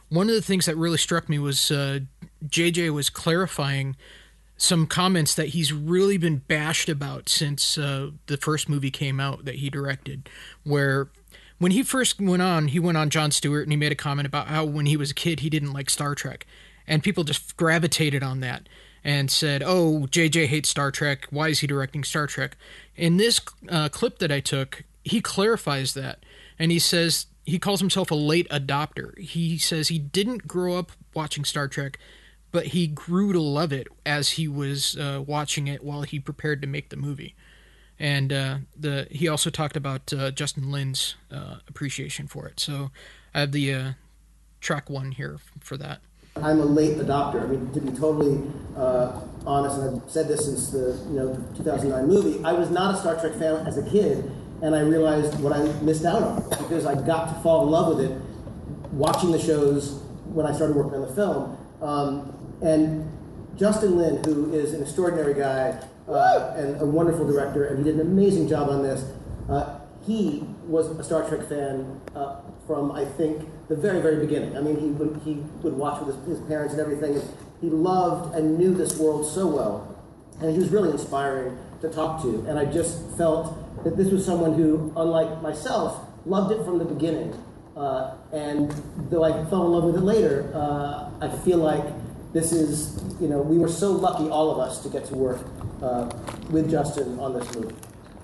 one of the things that really struck me was uh, J J was clarifying some comments that he's really been bashed about since uh, the first movie came out that he directed, where when he first went on, he went on Jon Stewart and he made a comment about how when he was a kid, he didn't like Star Trek. And people just gravitated on that and said, oh, J J hates Star Trek. Why is he directing Star Trek? In this uh, clip that I took, he clarifies that. And he says he calls himself a late adopter. He says he didn't grow up watching Star Trek, but he grew to love it as he was uh, watching it while he prepared to make the movie. And uh, the he also talked about uh, Justin Lin's uh, appreciation for it. So I have the uh, track one here for that. I'm a late adopter. I mean, to be totally uh, honest, and I've said this since the you know the two thousand nine movie, I was not a Star Trek fan as a kid, and I realized what I missed out on because I got to fall in love with it watching the shows when I started working on the film. Um, and Justin Lin, who is an extraordinary guy uh, and a wonderful director, and he did an amazing job on this, uh, he was a Star Trek fan uh, from, I think, the very, very beginning. I mean, he would, he would watch with his, his parents and everything. He loved and knew this world so well, and he was really inspiring to talk to. And I just felt that this was someone who, unlike myself, loved it from the beginning. Uh, and though I fell in love with it later, uh, I feel like this is, you know, we were so lucky, all of us, to get to work uh, with Justin on this movie.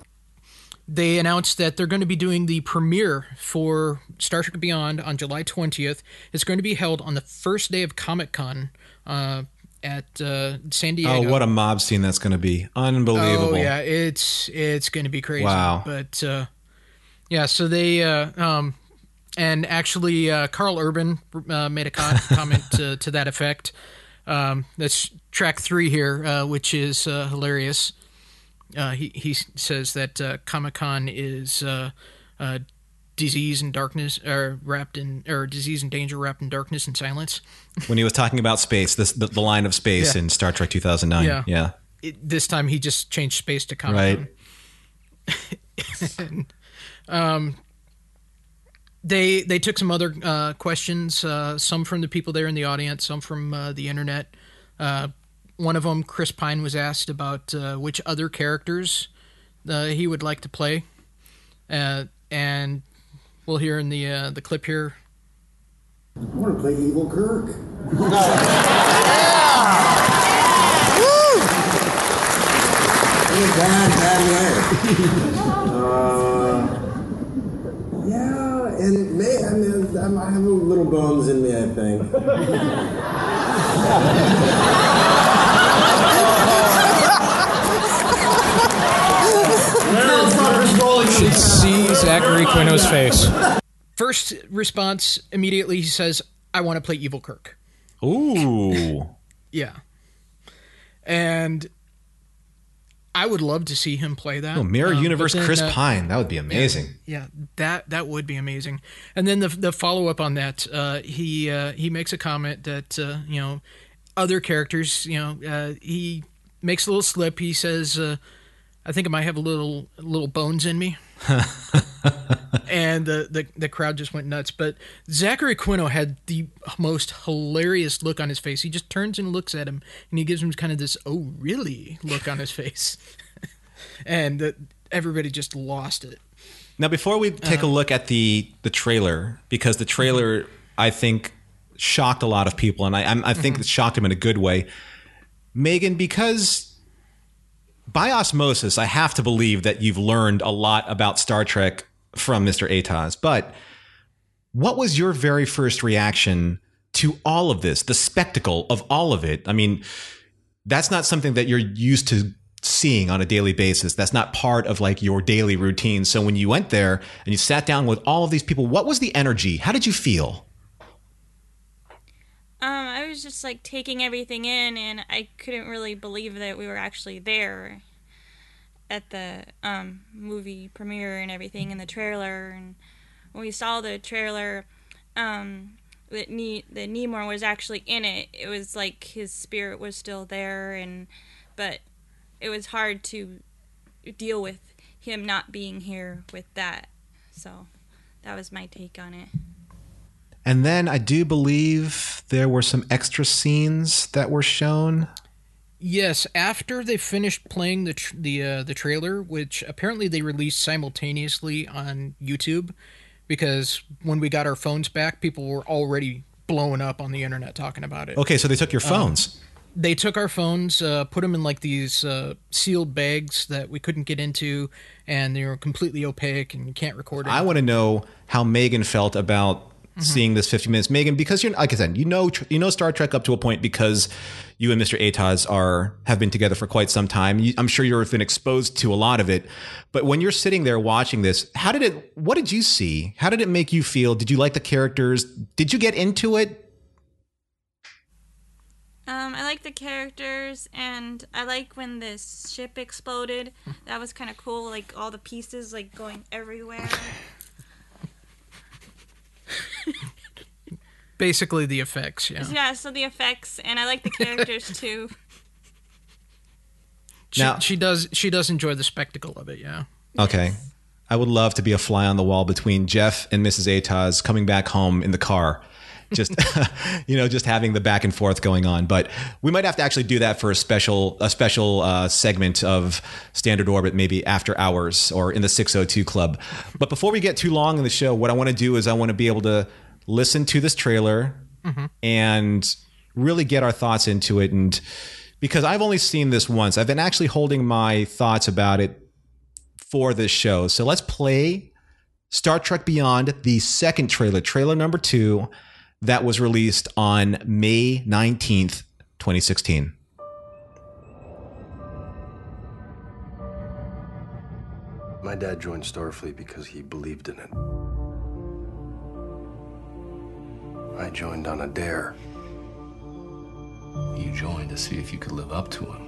They announced that they're going to be doing the premiere for Star Trek Beyond on July twentieth. It's going to be held on the first day of Comic-Con uh, at uh, San Diego. Oh, what a mob scene that's going to be. Unbelievable. Oh, yeah. It's it's going to be crazy. Wow. But, uh, yeah, so they... Uh, um, and actually, uh, Carl Urban uh, made a con- comment to, to that effect. Um, that's track three here, uh, which is uh, hilarious. Uh, he he says that uh, Comic-Con is uh, uh, disease and darkness, or wrapped in, or disease and danger wrapped in darkness and silence. When he was talking about space, this the, the line of space Yeah. in Star Trek two thousand nine. Yeah. yeah. It, this time he just changed space to Comic-Con. Right. and, um, they they took some other uh, questions, uh, some from the people there in the audience, some from uh, the internet. Uh, One of them, Chris Pine, was asked about uh, which other characters uh, he would like to play, uh, and we'll hear in the uh, the clip here. I want to play Evil Kirk. In a bad, bad way. uh, yeah, and may, I mean, I might have a little bones in me, I think. You should see Zachary Quino's face. First response, immediately he says, I want to play Evil Kirk. Ooh. Yeah. And I would love to see him play that. Oh, Mirror Um, Universe but then, Chris uh, Pine. That would be amazing. Yeah, that that would be amazing. And then the the follow up on that, uh, he uh, he makes a comment that uh, you know other characters, you know, uh, he makes a little slip. He says, uh, "I think I might have a little little bones in me," and the, the the crowd just went nuts. But Zachary Quino had the most hilarious look on his face. He just turns and looks at him, and he gives him kind of this "oh really" look on his face, and uh, everybody just lost it. Now, before we take Uh, a look at the the trailer, because the trailer, I think, shocked a lot of people, and I I'm, I think Mhm. it shocked him in a good way. Megan, because by osmosis, I have to believe that you've learned a lot about Star Trek from Mister Ataz. But what was your very first reaction to all of this, the spectacle of all of it? I mean, that's not something that you're used to seeing on a daily basis. That's not part of like your daily routine. So when you went there and you sat down with all of these people, what was the energy? How did you feel? Um, I was just like taking everything in, and I couldn't really believe that we were actually there at the um, movie premiere and everything, and the trailer. And when we saw the trailer, um, that ne- that Namor was actually in it. It was like his spirit was still there, and but it was hard to deal with him not being here with that. So that was my take on it. And then I do believe there were some extra scenes that were shown. Yes, after they finished playing the tr- the uh, the trailer, which apparently they released simultaneously on YouTube, because when we got our phones back, people were already blowing up on the internet talking about it. Okay, so they took your phones. Um, they took our phones, uh, put them in like these uh, sealed bags that we couldn't get into, and they were completely opaque, and you can't record it. I want to know how Megan felt about mm-hmm. seeing this fifty minutes. Megan, because you're, like I said, you know, you know Star Trek up to a point because you and Mister Ataz are have been together for quite some time. You, I'm sure you've been exposed to a lot of it. But when you're sitting there watching this, how did it? What did you see? How did it make you feel? Did you like the characters? Did you get into it? Um, I like the characters, and I like when this ship exploded. That was kind of cool, like all the pieces like going everywhere. Basically the effects, yeah. Yeah, so the effects, and I like the characters too. She, Now, she does she does enjoy the spectacle of it, yeah. Okay. Yes. I would love to be a fly on the wall between Jeff and Missus Ataz coming back home in the car. Just, you know, just having the back and forth going on. But we might have to actually do that for a special a special uh, segment of Standard Orbit, maybe after hours or in the six oh two Club. But before we get too long in the show, what I want to do is I want to be able to listen to this trailer mm-hmm. and really get our thoughts into it. And because I've only seen this once, I've been actually holding my thoughts about it for this show. So let's play Star Trek Beyond, the second trailer, trailer number two, that was released on May nineteenth, twenty sixteen. My dad joined Starfleet because he believed in it. I joined on a dare. You joined to see if you could live up to him.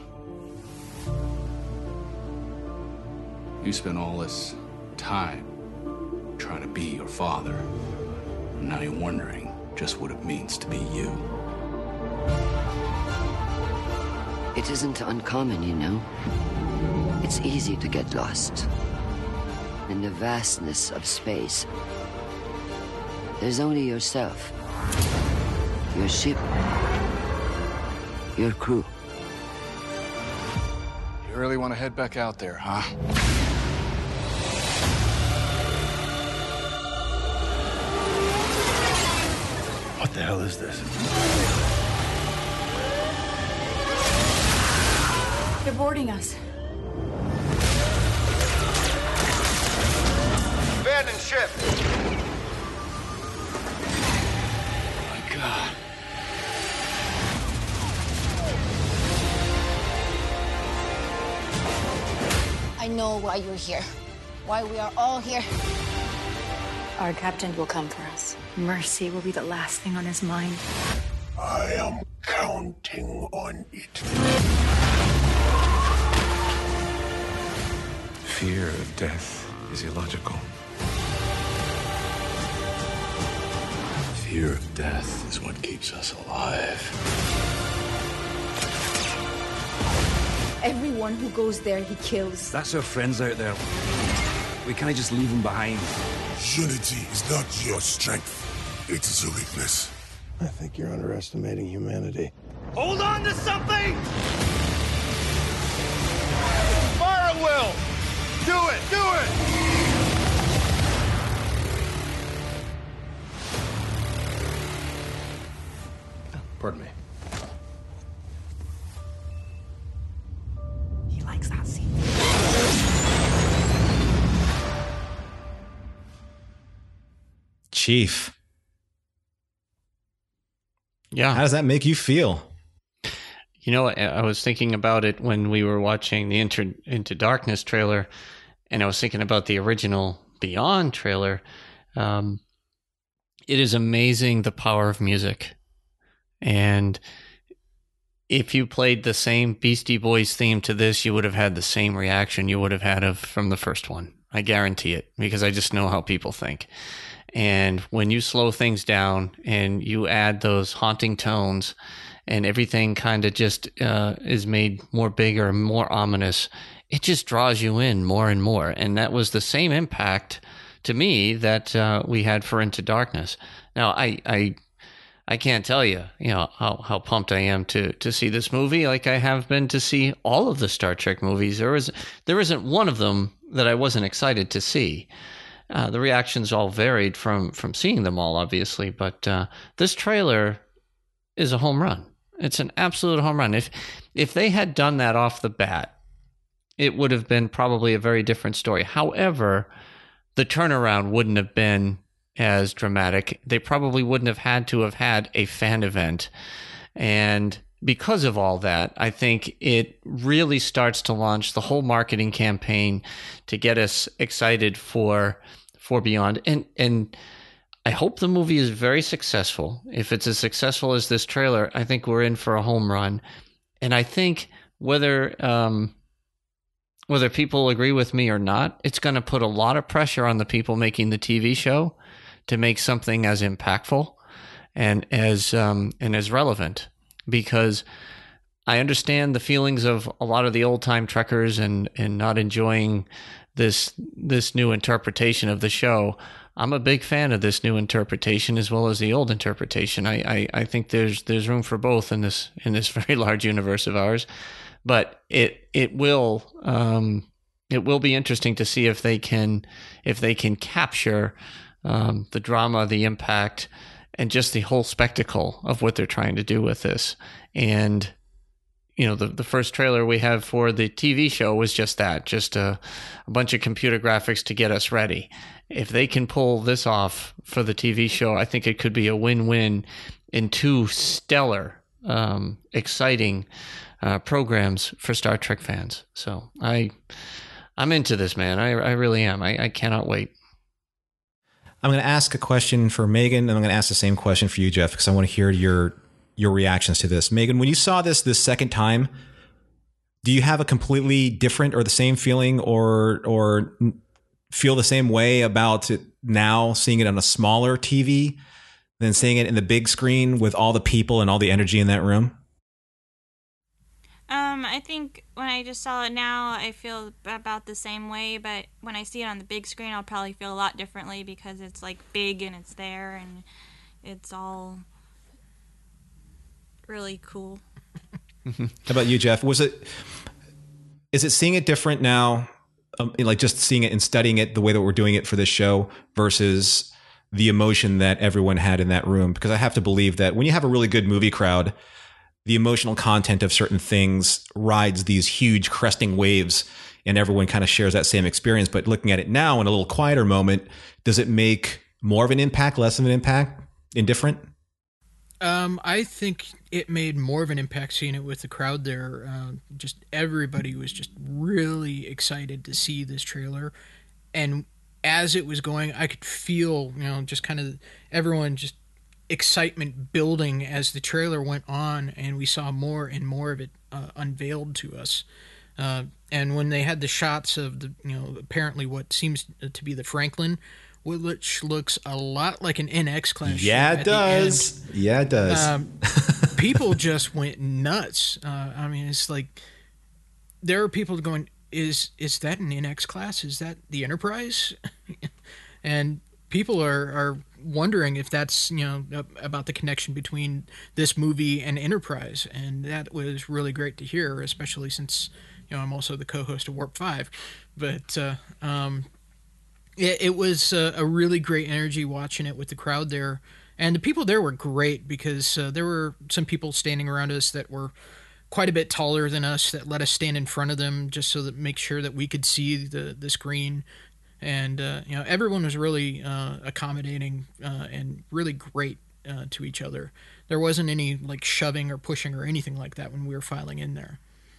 You spent all this time trying to be your father, and now you're wondering just what it means to be you. It isn't uncommon, you know. It's easy to get lost in the vastness of space. There's only yourself, your ship, your crew. You really want to head back out there, huh? What the hell is this? They're boarding us. Abandon ship. Oh my God. I know why you're here. Why we are all here. Our captain will come for us. Mercy will be the last thing on his mind. I am counting on it. Fear of death is illogical. Fear of death is what keeps us alive. Everyone who goes there, he kills. That's our friends out there. We can't just leave them behind. Unity is not your strength. It is a weakness. I think you're underestimating humanity. Hold on to something! Fire at will! Do it! Do it! Pardon me. He likes that scene. Chief. Yeah. How does that make you feel? You know, I was thinking about it when we were watching the Into, Into Darkness trailer, and I was thinking about the original Beyond trailer. Um, it is amazing the power of music. And if you played the same Beastie Boys theme to this, you would have had the same reaction you would have had of from the first one. I guarantee it, because I just know how people think. And when you slow things down and you add those haunting tones and everything kind of just uh, is made more bigger and more ominous, it just draws you in more and more. And that was the same impact to me that uh, we had for Into Darkness. Now, I, I, I can't tell you, you know, how, how pumped I am to to see this movie, like I have been to see all of the Star Trek movies. There is there isn't one of them that I wasn't excited to see. Uh, the reactions all varied from from seeing them all, obviously, but uh, this trailer is a home run. It's an absolute home run. If if they had done that off the bat, it would have been probably a very different story. However, the turnaround wouldn't have been as dramatic. They probably wouldn't have had to have had a fan event. And because of all that, I think it really starts to launch the whole marketing campaign to get us excited for for Beyond. And and I hope the movie is very successful. If it's as successful as this trailer, I think we're in for a home run. And I think whether um, whether people agree with me or not, it's going to put a lot of pressure on the people making the T V show to make something as impactful and as um, and as relevant, because I understand the feelings of a lot of the old time Trekkers and and not enjoying this this new interpretation of the show. I'm a big fan of this new interpretation as well as the old interpretation. I, I, I think there's there's room for both in this in this very large universe of ours, but it it will um, it will be interesting to see if they can if they can capture um, the drama, the impact, and just the whole spectacle of what they're trying to do with this. And you know, the, the first trailer we have for the T V show was just that, just a, a bunch of computer graphics to get us ready. If they can pull this off for the T V show, I think it could be a win-win in two stellar, um, exciting uh, programs for Star Trek fans. So I, I'm into this, man. I, I really am. I, I cannot wait. I'm going to ask a question for Megan, and I'm going to ask the same question for you, Jeff, because I want to hear your your reactions to this. Megan, when you saw this this second time, do you have a completely different or the same feeling, or or feel the same way about it now, seeing it on a smaller T V than seeing it in the big screen with all the people and all the energy in that room? Um, I think when I just saw it now, I feel about the same way, but when I see it on the big screen, I'll probably feel a lot differently because it's like big and it's there and it's all really cool. How about you, Jeff? Was it, is it seeing it different now, um, like just seeing it and studying it the way that we're doing it for this show versus the emotion that everyone had in that room? Because I have to believe that when you have a really good movie crowd, the emotional content of certain things rides these huge cresting waves and everyone kind of shares that same experience. But looking at it now in a little quieter moment, does it make more of an impact, less of an impact, indifferent? Um, I think it made more of an impact seeing it with the crowd there. Uh, just everybody was just really excited to see this trailer. And as it was going, I could feel, you know, just kind of everyone just excitement building as the trailer went on, and we saw more and more of it uh, unveiled to us. Uh, and when they had the shots of the, you know, apparently what seems to be the Franklin, which looks a lot like an N X class. Yeah, it does. Yeah, it does. Um, people just went nuts. Uh, I mean, it's like there are people going, "Is is that an N X class? Is that the Enterprise?" And people are are wondering if that's, you know, about the connection between this movie and Enterprise, and that was really great to hear, especially since, you know, I'm also the co-host of Warp five. But uh, um, it, it was a, a really great energy watching it with the crowd there, and the people there were great because uh, there were some people standing around us that were quite a bit taller than us that let us stand in front of them just so that make sure that we could see the the screen. And, uh, you know, everyone was really uh, accommodating uh, and really great uh, to each other. There wasn't any, like, shoving or pushing or anything like that when we were filing in there.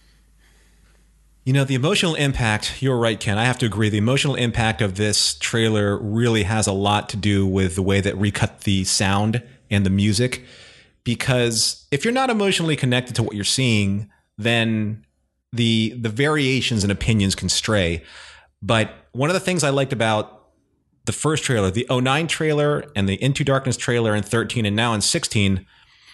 You know, the emotional impact, you're right, Ken. I have to agree. The emotional impact of this trailer really has a lot to do with the way that we cut the sound and the music. Because if you're not emotionally connected to what you're seeing, then the the variations and opinions can stray. But one of the things I liked about the first trailer, the oh nine trailer and the Into Darkness trailer in thirteen and now in sixteen,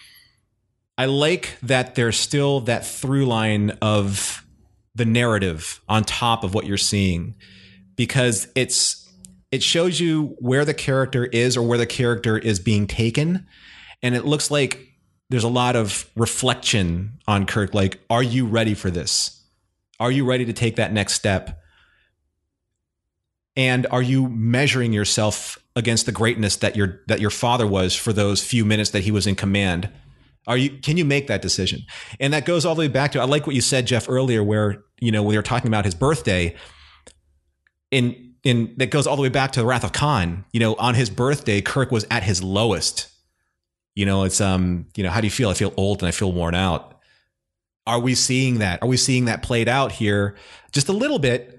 I like that there's still that through line of the narrative on top of what you're seeing, because it's it shows you where the character is or where the character is being taken. And it looks like there's a lot of reflection on Kirk. Like, are you ready for this? Are you ready to take that next step? And are you measuring yourself against the greatness that your that your father was for those few minutes that he was in command? Are you can you make that decision? And that goes all the way back to, I like what you said, Jeff, earlier, where, you know, we were talking about his birthday. In in that goes all the way back to the Wrath of Khan. You know, on his birthday, Kirk was at his lowest. You know, it's um, you know, how do you feel? I feel old and I feel worn out. Are we seeing that? Are we seeing that played out here just a little bit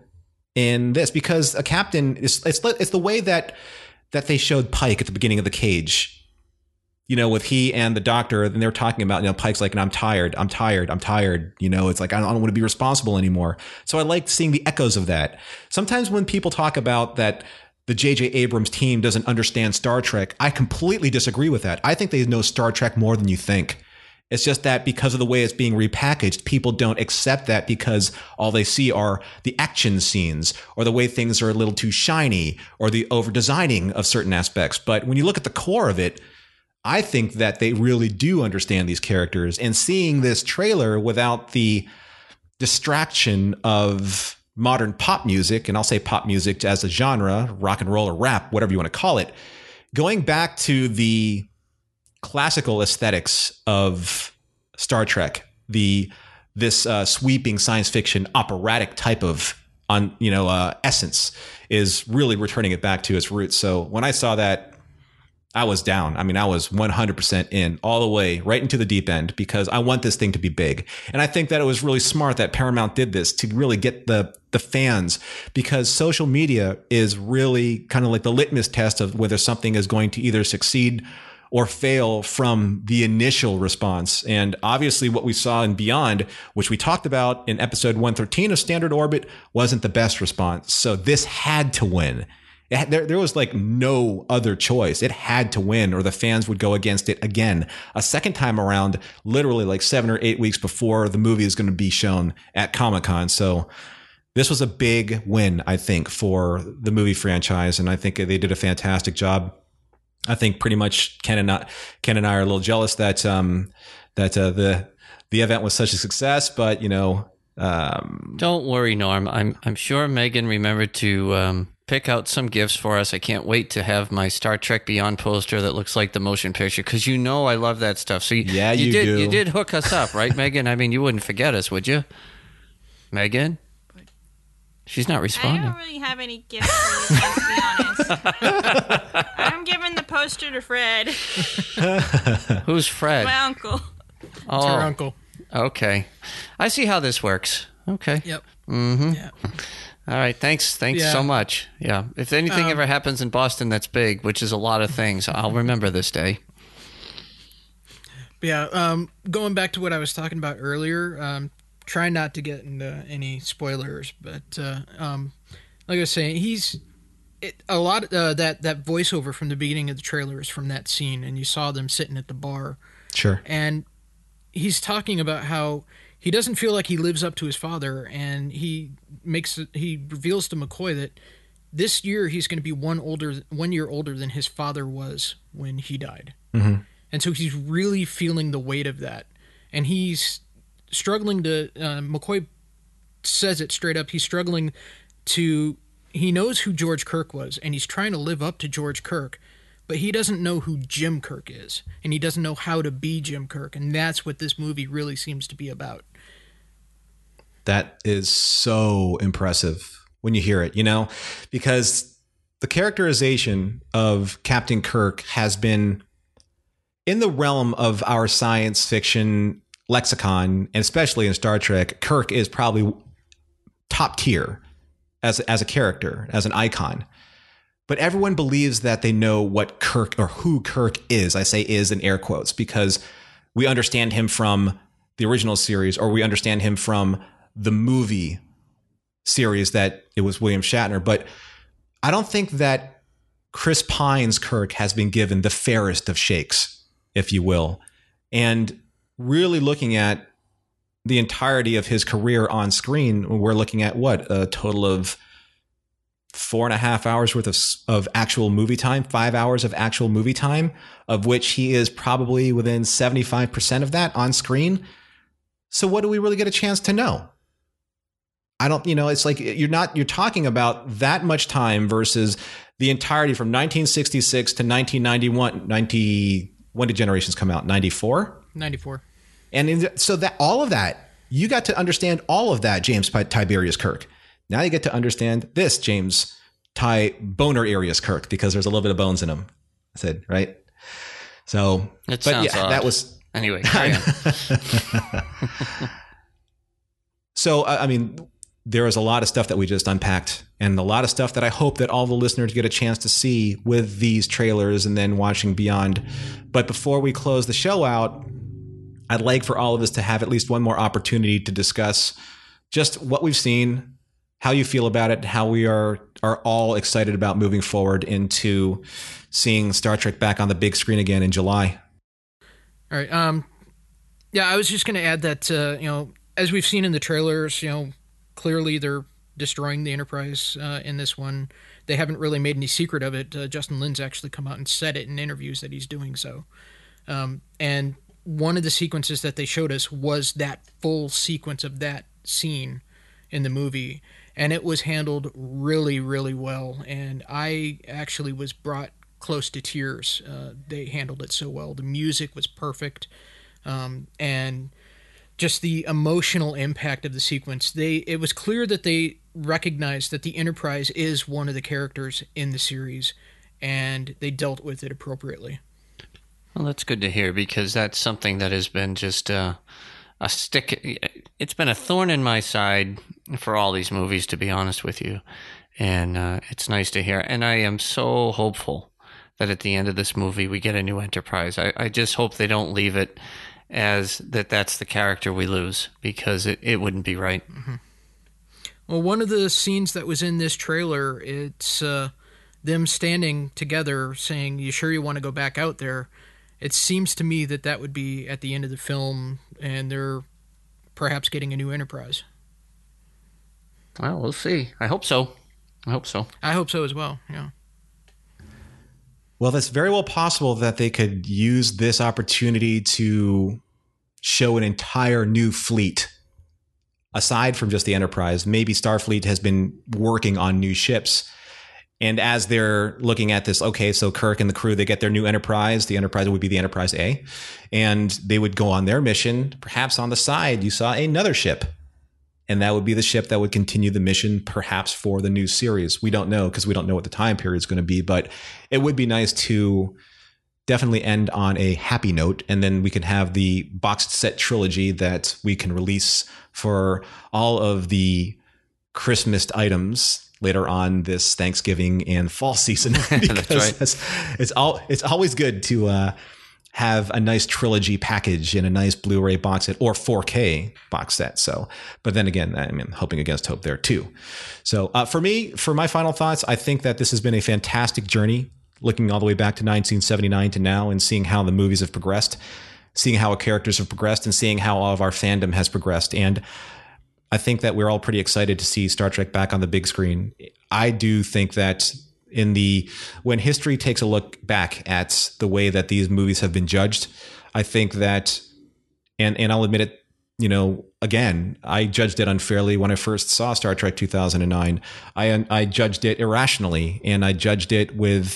in this? Because a captain is it's it's the way that that they showed Pike at the beginning of The Cage. You know, with he and the doctor, and they were talking about, you know, Pike's like, and I'm tired, I'm tired, I'm tired. You know, it's like, I don't, I don't want to be responsible anymore. So I liked seeing the echoes of that. Sometimes when people talk about that the J J Abrams team doesn't understand Star Trek, I completely disagree with that. I think they know Star Trek more than you think. It's just that because of the way it's being repackaged, people don't accept that because all they see are the action scenes or the way things are a little too shiny or the over designing of certain aspects. But when you look at the core of it, I think that they really do understand these characters, and seeing this trailer without the distraction of modern pop music, and I'll say pop music as a genre, rock and roll or rap, whatever you want to call it, going back to the classical aesthetics of Star Trek, the this uh, sweeping science fiction operatic type of on you know uh, essence is really returning it back to its roots. So when I saw that, I was down. I mean, I was one hundred percent in all the way right into the deep end because I want this thing to be big. And I think that it was really smart that Paramount did this to really get the the fans, because social media is really kind of like the litmus test of whether something is going to either succeed or fail from the initial response. And obviously what we saw in Beyond, which we talked about in episode one thirteen of Standard Orbit, wasn't the best response. So this had to win. It, there, there was like no other choice. It had to win or the fans would go against it again a second time around, literally like seven or eight weeks before the movie is going to be shown at Comic-Con. So this was a big win, I think, for the movie franchise. And I think they did a fantastic job. I think pretty much Ken and I, Ken and I are a little jealous that um, that uh, the the event was such a success. But, you know, um, don't worry, Norm. I'm I'm sure Megan remembered to um, pick out some gifts for us. I can't wait to have my Star Trek Beyond poster that looks like the motion picture, because you know I love that stuff. So you, yeah, you, you did do. you did hook us up, right, Megan? I mean, you wouldn't forget us, would you, Megan? She's not responding. I don't really have any gifts for you guys, to be honest. I'm giving the poster to Fred. Who's Fred? My uncle. Oh, it's her uncle. Okay. I see how this works. Okay. Yep. Mm-hmm. Yeah. All right. Thanks. Thanks Yeah. so much. Yeah. If anything Um, ever happens in Boston that's big, which is a lot of things, I'll remember this day. Yeah, um, going back to what I was talking about earlier, um, try not to get into any spoilers, but uh, um, like I was saying, he's it, a lot of uh, that that voiceover from the beginning of the trailer is from that scene, and you saw them sitting at the bar. Sure. And he's talking about how he doesn't feel like he lives up to his father, and he makes he reveals to McCoy that this year he's going to be one older one year older than his father was when he died. Mm-hmm. And so he's really feeling the weight of that. And he's struggling to, uh, McCoy says it straight up, he's struggling to, he knows who George Kirk was, and he's trying to live up to George Kirk, but he doesn't know who Jim Kirk is, and he doesn't know how to be Jim Kirk, and that's what this movie really seems to be about. That is so impressive when you hear it, you know, because the characterization of Captain Kirk has been in the realm of our science fiction lexicon, and especially in Star Trek. Kirk is probably top tier as, as a character, as an icon. But everyone believes that they know what Kirk or who Kirk is. I say is in air quotes, because we understand him from the original series, or we understand him from the movie series that it was William Shatner. But I don't think that Chris Pine's Kirk has been given the fairest of shakes, if you will. And really looking at the entirety of his career on screen, we're looking at what, a total of four and a half hours worth of, of actual movie time, five hours of actual movie time, of which he is probably within seventy-five percent of that on screen. So what do we really get a chance to know? I don't, you know, it's like you're not, you're talking about that much time versus the entirety from nineteen sixty-six to nineteen ninety-one. ninety, when did Generations come out? ninety-four? ninety-four. And in, so that all of that, you got to understand all of that, James Tiberius Kirk. Now you get to understand this, James Ty Boner Arius Kirk, because there's a little bit of bones in him. I said, right? So, it but sounds yeah, odd. that was anyway. So, I mean, there is a lot of stuff that we just unpacked, and a lot of stuff that I hope that all the listeners get a chance to see with these trailers and then watching Beyond. But before we close the show out, I'd like for all of us to have at least one more opportunity to discuss just what we've seen, how you feel about it, how we are are all excited about moving forward into seeing Star Trek back on the big screen again in July. All right. Um, yeah, I was just going to add that, uh, you know, as we've seen in the trailers, you know, clearly they're destroying the Enterprise uh, in this one. They haven't really made any secret of it. Uh, Justin Lin's actually come out and said it in interviews that he's doing so. Um, and one of the sequences that they showed us was that full sequence of that scene in the movie, and it was handled really, really well. And I actually was brought close to tears. Uh, they handled it so well. The music was perfect, um, and just the emotional impact of the sequence. They it was clear that they recognized that the Enterprise is one of the characters in the series, and they dealt with it appropriately. Well, that's good to hear, because that's something that has been just uh, a stick. It's been a thorn in my side for all these movies, to be honest with you. And uh, it's nice to hear. And I am so hopeful that at the end of this movie, we get a new Enterprise. I, I just hope they don't leave it as that that's the character we lose, because it, it wouldn't be right. Mm-hmm. Well, one of the scenes that was in this trailer, it's uh, them standing together saying, "You sure you want to go back out there?" It seems to me that that would be at the end of the film, and they're perhaps getting a new Enterprise. Well, we'll see. I hope so. I hope so. I hope so as well, yeah. Well, that's very well possible that they could use this opportunity to show an entire new fleet. Aside from just the Enterprise, maybe Starfleet has been working on new ships. And as they're looking at this, okay, so Kirk and the crew, they get their new Enterprise. The Enterprise would be the Enterprise A. And they would go on their mission. Perhaps on the side, you saw another ship. And that would be the ship that would continue the mission, perhaps for the new series. We don't know, because we don't know what the time period is going to be. But it would be nice to definitely end on a happy note. And then we can have the boxed set trilogy that we can release for all of the Christmas items later on this Thanksgiving and fall season. Because That's right. it's, it's, all, it's always good to uh, have a nice trilogy package in a nice Blu-ray box set or four K box set. So, but then again, I mean, hoping against hope there too. So uh, for me, for my final thoughts, I think that this has been a fantastic journey, looking all the way back to nineteen seventy-nine to now and seeing how the movies have progressed, seeing how our characters have progressed, and seeing how all of our fandom has progressed. And I think that we're all pretty excited to see Star Trek back on the big screen. I do think that in the when history takes a look back at the way that these movies have been judged, I think that, and and I'll admit it, you know, again, I judged it unfairly when I first saw Star Trek two thousand nine. I I judged it irrationally, and I judged it with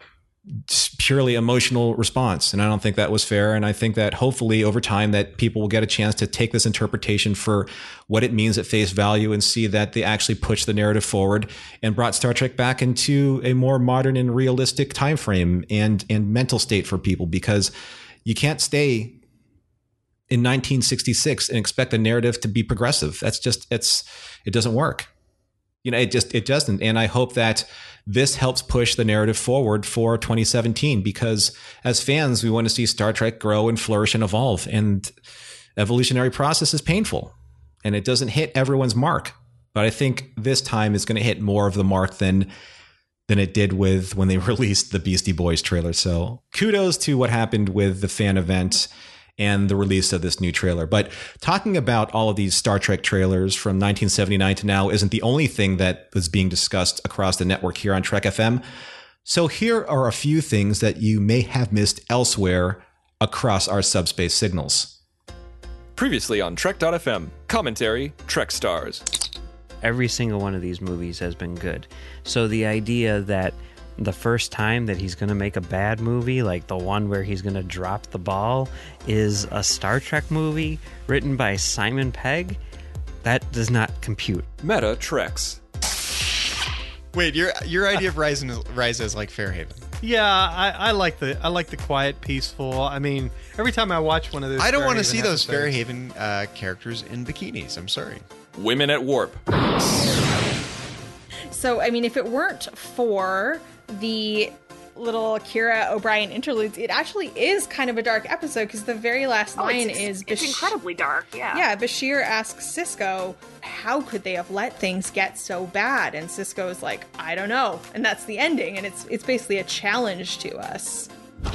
purely emotional response. And I don't think that was fair. And I think that hopefully over time that people will get a chance to take this interpretation for what it means at face value and see that they actually pushed the narrative forward and brought Star Trek back into a more modern and realistic time frame and, and mental state for people, because you can't stay in nineteen sixty-six and expect a narrative to be progressive. That's just, it's, it doesn't work. You know, it just, it doesn't. And I hope that this helps push the narrative forward for twenty seventeen, because as fans, we want to see Star Trek grow and flourish and evolve. And evolutionary process is painful and it doesn't hit everyone's mark. But I think this time is going to hit more of the mark than, than it did with when they released the Beastie Boys trailer. So kudos to what happened with the fan event. and the release of this new trailer. But talking about all of these Star Trek trailers from nineteen seventy-nine to now isn't the only thing that was being discussed across the network here on Trek F M. So here are a few things that you may have missed elsewhere across our subspace signals. Previously on Trek dot F M, commentary, Trek Stars. Every single one of these movies has been good. So the idea that the first time that he's going to make a bad movie, like the one where he's going to drop the ball, is a Star Trek movie written by Simon Pegg, that does not compute. Meta Treks. Wait, your your idea of Rise, Rise is like Fairhaven. Yeah, I, I like the I like the quiet, peaceful. I mean, every time I watch one of those, I don't want to Fairhaven see those episodes- Fairhaven uh, characters in bikinis. I'm sorry. Women at Warp. So, I mean, if it weren't for the little Kira O'Brien interludes, it actually is kind of a dark episode because the very last Oh, line it's, is it's incredibly dark. Yeah. Yeah, Bashir asks Sisko, how could they have let things get so bad? And Sisko's like, I don't know. And that's the ending. And it's it's basically a challenge to us.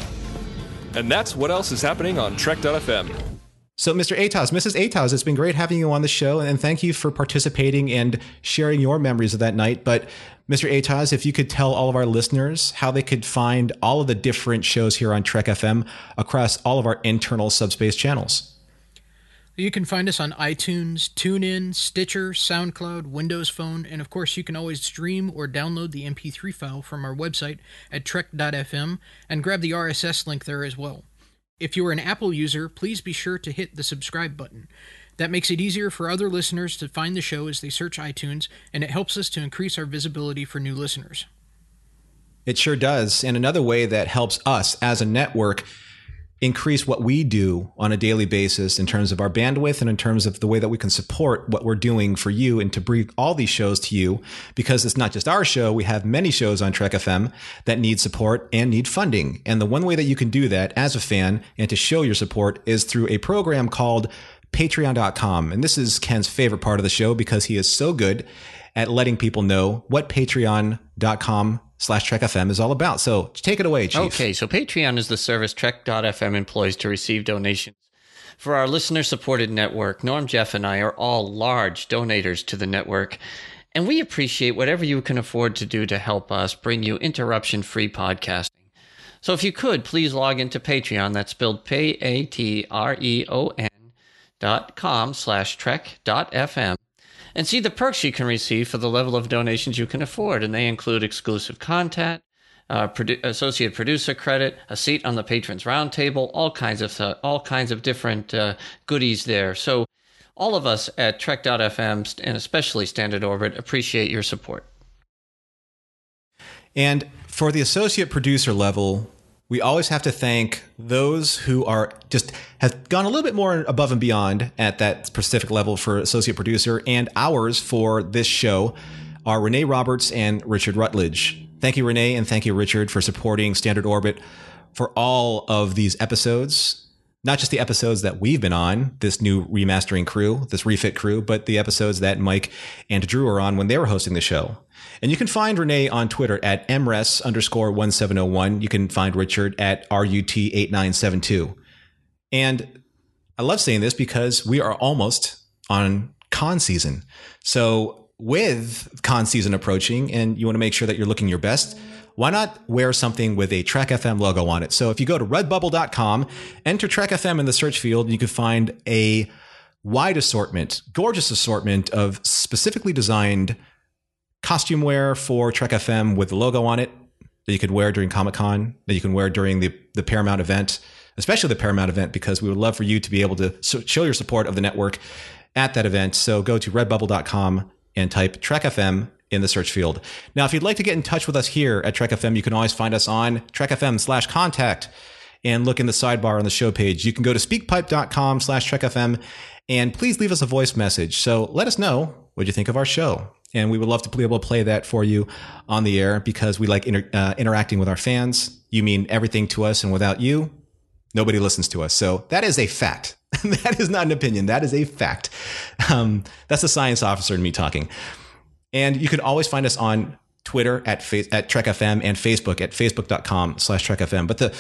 And that's what else is happening on Trek dot F M. So, Mister Atos, Missus Atos, it's been great having you on the show, and thank you for participating and sharing your memories of that night. But, Mister Atos, if you could tell all of our listeners how they could find all of the different shows here on Trek F M across all of our internal subspace channels. You can find us on iTunes, TuneIn, Stitcher, SoundCloud, Windows Phone, and of course you can always stream or download the M P three file from our website at trek dot f m and grab the R S S link there as well. If you're an Apple user, please be sure to hit the subscribe button. That makes it easier for other listeners to find the show as they search iTunes, and it helps us to increase our visibility for new listeners. It sure does. And another way that helps us as a network increase what we do on a daily basis in terms of our bandwidth and in terms of the way that we can support what we're doing for you and to bring all these shows to you, because it's not just our show. We have many shows on Trek F M that need support and need funding. And the one way that you can do that as a fan and to show your support is through a program called patreon dot com. And this is Ken's favorite part of the show because he is so good at letting people know what patreon dot com slash Trek F M is all about. So take it away, Chief. Okay, so Patreon is the service Trek dot F M employs to receive donations. For our listener-supported network, Norm, Jeff, and I are all large donators to the network, and we appreciate whatever you can afford to do to help us bring you interruption-free podcasting. So if you could, please log into Patreon, that's spelled P A T R E O N dot com slash Trek dot F M, and see the perks you can receive for the level of donations you can afford. And they include exclusive content, uh, produ- associate producer credit, a seat on the Patrons Roundtable, all kinds of uh, all kinds of different uh, goodies there. So all of us at Trek dot F M, and especially Standard Orbit, appreciate your support. And for the associate producer level, we always have to thank those who are just have gone a little bit more above and beyond at that specific level for associate producer, and ours for this show are Renee Roberts and Richard Rutledge. Thank you, Renee, and thank you, Richard, for supporting Standard Orbit for all of these episodes. Not just the episodes that we've been on, this new remastering crew, this refit crew, but the episodes that Mike and Drew are on when they were hosting the show. And you can find Renee on Twitter at M R E S underscore one seven oh one. You can find Richard at R U T eight nine seven two. And I love saying this because we are almost on con season. So with con season approaching and you want to make sure that you're looking your best, why not wear something with a Trek F M logo on it? So if you go to redbubble dot com, enter Trek F M in the search field, and you can find a wide assortment, gorgeous assortment of specifically designed costume wear for Trek F M with the logo on it that you can wear during Comic-Con, that you can wear during the, the Paramount event, especially the Paramount event, because we would love for you to be able to show your support of the network at that event. So go to redbubble dot com and type Trek F M in the search field. Now, if you'd like to get in touch with us here at Trek F M, you can always find us on Trek F M slash contact and look in the sidebar on the show page. You can go to speakpipe dot com slash Trek F M and please leave us a voice message. So let us know what you think of our show. And we would love to be able to play that for you on the air because we like inter- uh, interacting with our fans. You mean everything to us, and without you, nobody listens to us. So that is a fact. That is not an opinion. That is a fact. Um, that's the science officer in me talking. And you can always find us on Twitter at face, at Trek F M and Facebook at facebook dot com slash Trek F M. But the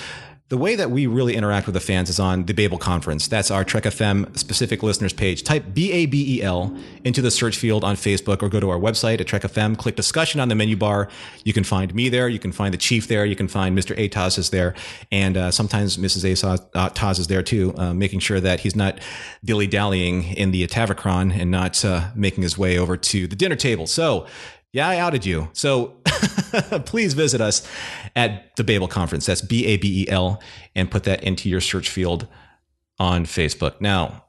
the way that we really interact with the fans is on the Babel Conference. That's our Trek F M specific listeners page. Type B A B E L into the search field on Facebook or go to our website at Trek F M. Click discussion on the menu bar. You can find me there. You can find the chief there. You can find Mister Ataz is there. And uh, sometimes Missus Ataz is there too, uh, making sure that he's not dilly-dallying in the Tavacron and not uh, making his way over to the dinner table. So, yeah, I outed you. So please visit us at the Babel Conference. That's B A B E L, and put that into your search field on Facebook. Now,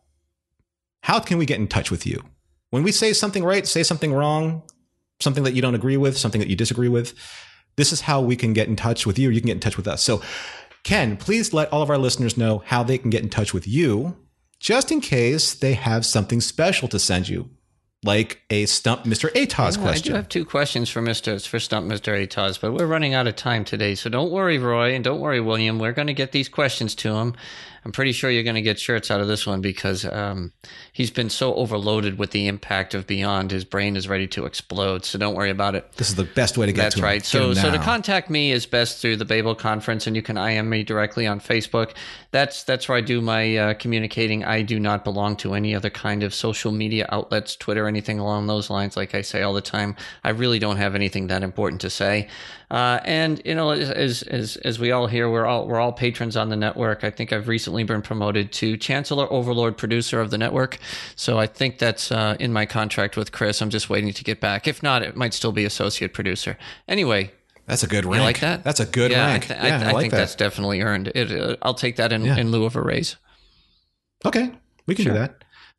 how can we get in touch with you? When we say something right, say something wrong, something that you don't agree with, something that you disagree with, this is how we can get in touch with you, or you can get in touch with us. So, Ken, please let all of our listeners know how they can get in touch with you, just in case they have something special to send you. Like a Stump Mister Ataz yeah, question. I do have two questions for Mister for Stump Mister Ataz, but we're running out of time today. So don't worry, Roy, and don't worry, William. We're going to get these questions to him. I'm pretty sure you're going to get shirts out of this one because um, he's been so overloaded with the impact of Beyond. His brain is ready to explode. So don't worry about it. This is the best way to get That's to him. right. So, so to contact me is best through the Babel Conference, and you can I M me directly on Facebook. That's that's where I do my uh, communicating. I do not belong to any other kind of social media outlets, Twitter, anything along those lines. Like I say all the time, I really don't have anything that important to say. Uh, and you know, as as as we all hear, we're all we're all patrons on the network. I think I've recently been promoted to Chancellor Overlord Producer of the network, so I think that's uh, in my contract with Chris. I'm just waiting to get back. If not, it might still be Associate Producer. Anyway, that's a good rank. You like that? That's a good yeah, rank. I th- yeah, I, th- I, I like think that. that's definitely earned. It. Uh, I'll take that in, Yeah. in lieu of a raise. Okay, we can Sure. do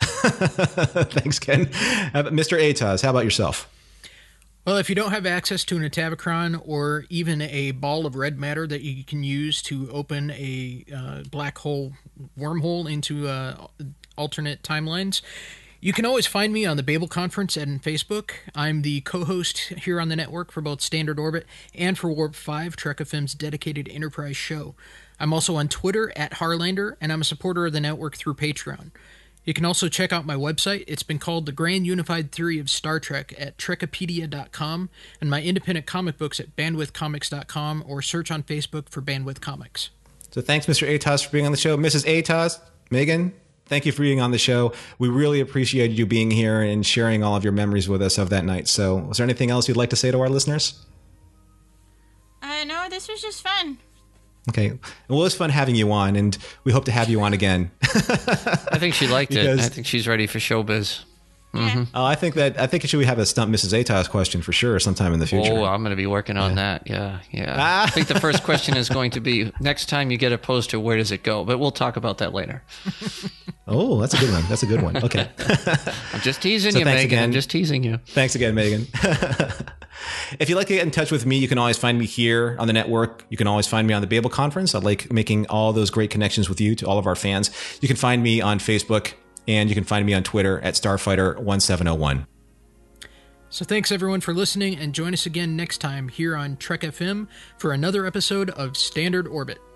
that. Thanks, Ken. Uh, Mister Ataz, how about yourself? Well, if you don't have access to an Atavacron or even a ball of red matter that you can use to open a uh, black hole wormhole into uh, alternate timelines, you can always find me on the Babel Conference and Facebook. I'm the co-host here on the network for both Standard Orbit and for Warp five, Trek F M's dedicated Enterprise show. I'm also on Twitter at Harlander, and I'm a supporter of the network through Patreon. You can also check out my website. It's been called The Grand Unified Theory of Star Trek at Trekipedia dot com, and my independent comic books at bandwidth comics dot com, or search on Facebook for Bandwidth Comics. So thanks, Mister Ataz, for being on the show. Missus Ataz, Megan, thank you for being on the show. We really appreciate you being here and sharing all of your memories with us of that night. So was there anything else you'd like to say to our listeners? Uh, no, this was just fun. Okay. Well, it was fun having you on, and we hope to have you on again. I think she liked it. Because- I think she's ready for showbiz. Mm-hmm. Oh, I think that I think should we have a Stump Missus Ataz question for sure sometime in the future. Oh, I'm going to be working on that. Yeah, yeah. I think the first question is going to be, next time you get a poster, where does it go? But we'll talk about that later. Oh, that's a good one. That's a good one. Okay. I'm just teasing So you, thanks Megan. again. I'm just teasing you. Thanks again, Megan. If you'd like to get in touch with me, you can always find me here on the network. You can always find me on the Babel Conference. I like making all those great connections with you, to all of our fans. You can find me on Facebook, and you can find me on Twitter at Starfighter one seven oh one. So thanks everyone for listening, and join us again next time here on Trek F M for another episode of Standard Orbit.